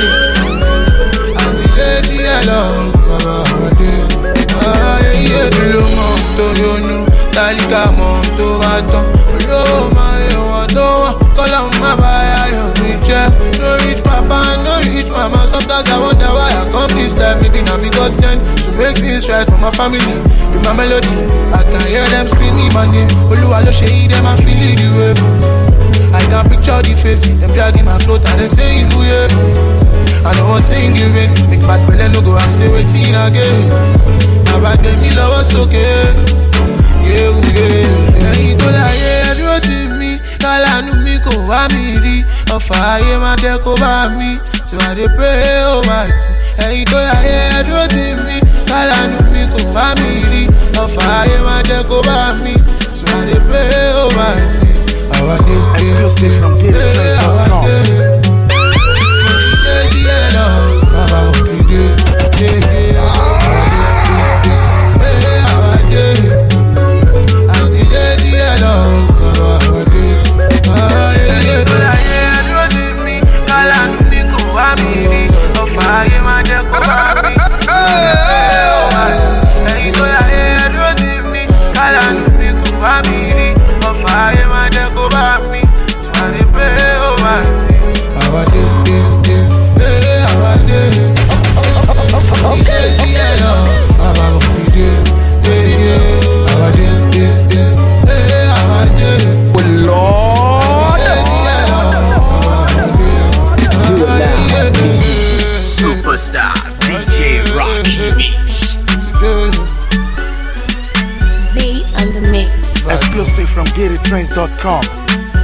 Àǹtí létí ẹ̀ lọ́rùn, bàbá àwa dé. Ayé iye mi ló mọ̀ tó yónú, tálíkà mọ̀ tó bá tán. Olówó máa yẹ wọ́n tó wọ́n, kọ́lá má bá ayọ̀ mi jẹ́. No rich papa, no rich mama, sometimes I wonder why I come this life. Maybe na me God send to make things right for my family. With my melody, I can hear them screaming my name. Olúwa ló ṣe yí dem, I feel it the wave. I can picture the face, them dragging my clothes and them saying, oh yeah. I don't want sing in vain, make bad belly no go and say waiting again. About them, me love us okay. Yeah, yeah. Ẹ̀yin tó láyé ẹdúró tì mí, kálánú mi kò wá mi rí. Ọ̀fà ayé má jẹ́ kó bá mi, so I dey pray oh my ti. Ẹ̀yin tó láyé ẹdúró tì mí, kálánú mi kò wá mi rí. Ọ̀fà ayé má jẹ́ kó bá mi, so I dey pray oh my ti. Exclusive from Get It Trains dot com. Superstar D J Rocky Mix. Z and the Mix. Exclusive from Get It Trains dot com.